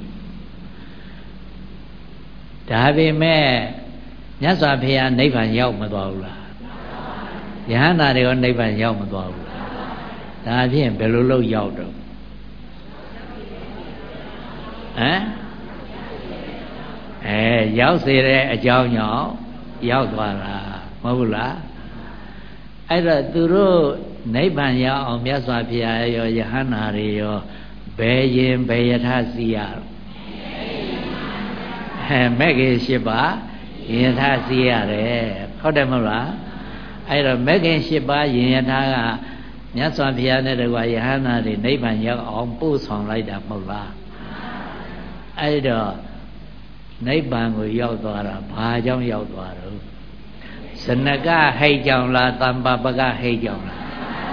Speaker 1: ဒါပေမဲ့မြတ်စွာဘုရားနိဗ္ဗာန်ရောက်မသွားဘူးလားယဟန္တာတွေရောနိဗ္ဗာန်ရောက်မသွားဘူးလားဒါဖြင့်ဘယ်လိုလုပ်ရောက်တော့ဟမ်အဲရောက်စေတဲ့အကြောင်းကြောင့်ရောက်သွားတာမဟုတ်ဘူးလားအဲ့တော့သူတို့နိဗ္ဗာန်ရောက်အောင်မြတ်စွာဘုရားရောယဟန္တာတွေရောဘယ်ရင်ဘယ်ယထာစီရအဲမဲ့ခင်ရှိပါယင်ထာစီရတယ်ဟုတ်တယ်မဟုတ်လားအဲ့တော့မဲ့ခင်ရှိပါယင်ယထာကမြတ်စွာဘုရားနဲ့တကွာယဟန္တာတွေနိဗ္ဗာန်ရောက်အောင်ပို့ဆောင်လိုက်တာမဟုတ်လားအဲ့တော့နိဗ္ဗာန်ကိုရောက်သွားတာဘာကြောင့်ရောက်သွားတော့ဇနကဟိတ်ကြောင့်လားတမ္ပါပကဟိတ်ကြောင့်လား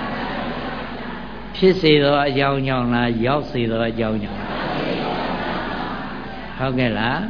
Speaker 1: ဖြစ်စေသောအကြောင်းကြောင့်လားရောက်စေသောအကြောင်းကြောင့်လားဟုတ်ကဲ့လား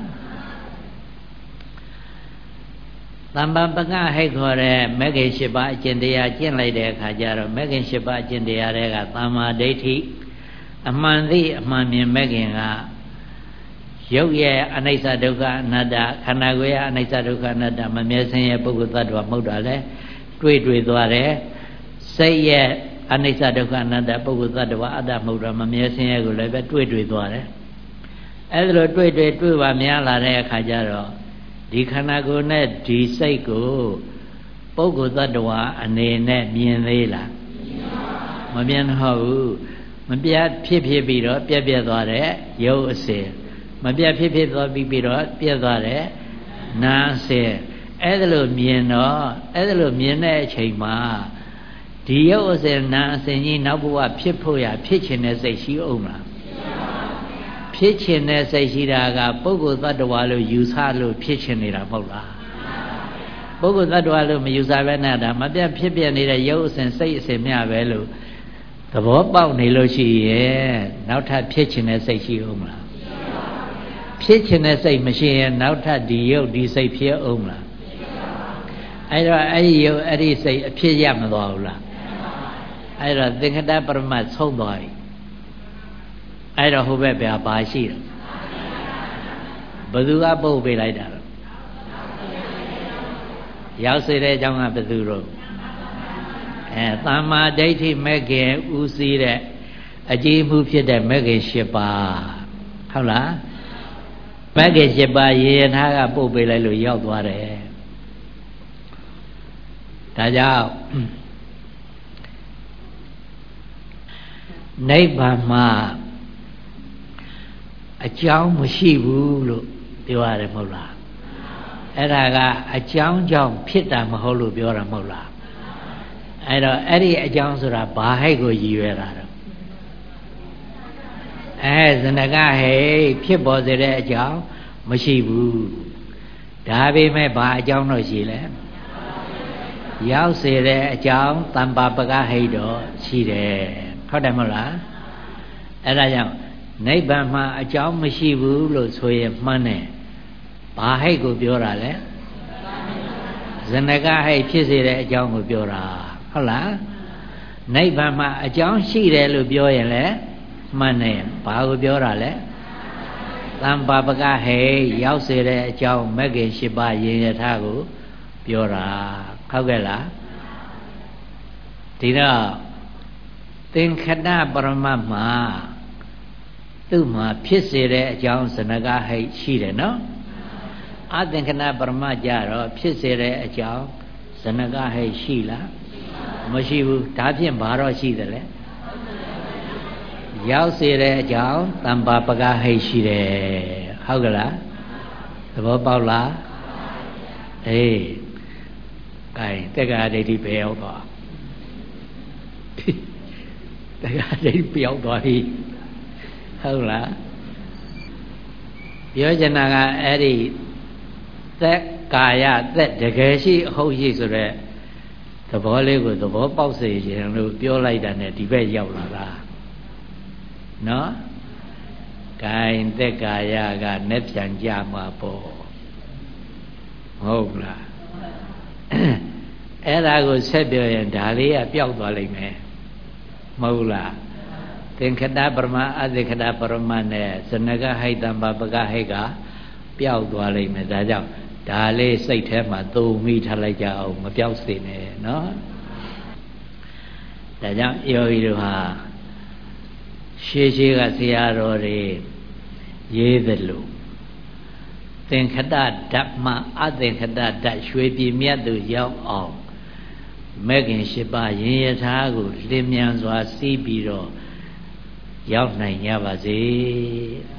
Speaker 1: တမ္ပါပကဟိတ်ခေါ်တဲ့မဂ္ဂင်၈ပါးအကျင့်တရားကျင့်လိုက်တဲ့အခါကျတော့မဂ္ဂင်၈ပါးအကျင့်တရားတွေကသမ္မာဒိဋ္ဌိအမှန်သိအမှန်မြင်မဂ္ဂင်ကရုပ်ရဲ့အနိစ္စဒုက္ခအနတ္တခန္ဓာကိုယ်ရဲ့အနိစ္စဒုက္ခအနတ္တမမြဲစင်းရဲ့ပုဂ္ဂိုလ်သတ္တဝါမဟုတ်တာလေတွေ့တွေ့သွားတယ်စိတ်ရဲ့အနိစ္စဒုက္ခအနတ္တပုဂ္ဂိုလ်သတ္တဝါအတ္တမဟုတ်တာမမြဲစင်းရဲ့ကိုလည်းပဲတွေ့တွေ့သွားတယ်အဲ့ဒါလိုတွေ့တွေ့တွေ့ပါများလာတဲ့အခါကျတော့ဒီခန္ဓာကိုယ်နဲ့ဒီစိတ်ကိုပပုဂ္ဂိုလ်သတ္တဝါအနေနဲ့မြင်သေးလားမမြင်တော့ဘူးမပြတ်ဖြစ်ဖြစ်ပြီးတော့ပြက်ပြက်သွားတဲ့ရုပ်အစဉ်မပြတ်ဖြစ်ဖြစ်သွားပြီးပြီးတော့ပြက်သွားတဲ့နာအစဉ်အဲ့ဒါလို့မြင်တော့အဲ့ဒါလို့မြင်တဲ့အချိန်မှာဒီရုပ်အစဉ်နာအစဉ်ကြီးနောက်ဘဝဖြစ်ဖို့ရဖြစ်ခြင်းတဲ့စိတ်ရှိအောင်လားဖြစ်ခြင်းတဲ့စိတ်ရှိတာကပုဂ္ဂိုလ်သတ္တဝါလို့ယူဆလို့ဖြစ်ခြင်းနေတာမဟုတ်လားပုဂ္ဂိုလ်သတ္တဝါလို့မယူဆဘဲနဲ့ဒါမပြတ်ဖြစ်ပြနေတဲ့ရုပ်အစဉ်စိတ်အစဉ်မျှပဲလို့သဘောပေါက်နေလို့ရှိရဲ့နောက်ထပ်ဖြစ်ခြင်းတဲ့စိတ်ရှိအောင်လားဖြစ်ခြင်းတဲ့စိတ်မရှိရင်နောက်ထပ်ဒီရုပ်ဒီစိတ်ဖြစ်အောင်လားအဲ့တော့အဲ့ဒီရုပ်အဲ့ဒီစိတ်အဖြစ်ရမသွားဘူးလားအဲ့တော့သင်္ခတပရမတ်ဆုံးသွားပြီအဲ့တော့ဟိုဘက်ပြဘာရှိတယ်ဘယ်သူကပုတ်ပေးလိုက်တာလဲရောက်စေတဲ့အကြောင်းကဘယ်သူတော့အဲသမ္မာဒိဋ္ဌိမဲ့ခင်ဥစည်းတဲ့အကြည်မှုဖြစ်တဲ့မဲ့ခင်၈ပါးဟုတ်လားမဲ့ခင်၈ပါးရေရထားကပုတ်ပေးလိုက်လို့ရောက်သွားတယ်ဒါကြောင့်နိဗ္ဗာန်မှာအကြောင်းမရှိဘူးလို့ပြောရတယ်မဟုတ်လားအဲ့ဒါကအကြောင်းကြောင့်ဖြစ်တာမဟုတ်လို့ပြောတာမဟုတ်လားအဲ့တော့အဲ့ဒီအကြောင်းဆိုတာဘာဟိတ်ကိုရည်ရွယ်တာတော့အဲဇနကဟိတ်ဖြစ်ပေါ်စေတဲ့အကြောင်းမရှိဘူးဒါပေမဲ့ဘာအကြောင်းတော့ရှိလဲရောက်စေတဲ့အကြောင်းတမ္ပါပကဟိတ်တော့ရှိတယ်ဟုတ်တယ်မဟုတ်လားအဲ့ဒါကြောင့်နိဗ္ဗာန်မှာအကြောင်းမရှိဘူးလို့ဆိုရင်မှန်းတယ်ဘာဟိတ်ကိုပြောတာလဲဇနကဟိတ်ဖြစ်စေတဲ့အကြောင်းကိုပြောတာဟုတ်လားနိဗ္ဗာန်မှာအကြောင်းရှိတယ်လို့ပြောရင်လည်းမှန်တယ်ဘာကိုပြောတာလဲတမ္ပါပကဟိတ်ရောက်စေတဲ့အကြောင်းမဂ္ဂင်၈ပါးယင်ယထာကိုပြောတာဟုတ်ကဲ့လားဒီတော့သင်္ခတပရမတ်မှာသူ့မှာဖြစ်စေတဲ့အကြောင်းဇနကဟိတ်ရှိတယ်နော်အသင်္ခတပရမတ်ကြတော့ဖြစ်စေတဲ့အကြောင်းဇနကဟိတ်ရှိလားမရှိဘူးဒါဖြင့်ဘာတော့ရှိတယ်လဲရောက်စေတဲ့အကြောင်းတမ္ပါပကဟိတ်ရှိတယ်ဟုတ်ကလားသဘောပေါက်လားအေးကဲတက္ကရာဒိဋ္ဌိပဲရောက်သွားတက္ကရာဒိဋ္ဌိပြောက်သွားပြီဟုတ်လားပြောချင်တာကအဲ့ဒီသက်ကာယသက်တကယ်ရှိအဟုတ်ရှိဆိုတဲ့သဘောလေးကိုသဘောပေါက်စေခြင်းလို့ပြောလိုက်တာနဲ့ဒီဘက်ရောက်လာတာနော် gain သက်ကာယကနဲ့ပြန်ကြမှာပေါ့ဟုတ်လားအဲ့ဒါကိုဆက်ပြောရင်ဒါလေးကပျောက်သွားလိမ့်မယ်မဟုတ်လားသင်္ခတပရမအသင်္ခတပရမနဲ့ဇနကဟိတံပပကဟိတ်ကပျောက်သွားလိမ့်မယ်ဒါကြောင့်ဒါလေးစိတ်ထဲမှာသုံးမိထားလိုက်ကြအောင်မပျောက်စေနဲ့နော်ဒါကြောင့်ယောဂီတို့ဟာရှေးရှေးကဆရာတော်တွေရေးသလိုသင်္ခတဓမ္မအသင်္ခတဓာတ်ရွှေပြည်မြတ်သူရောက်အောင်မဂ္ဂင်၈ပါးယင်ယထာကိုလင်းမြန်စွာစီးပြီးတော့ရောက်နိုင်ကြပါစေ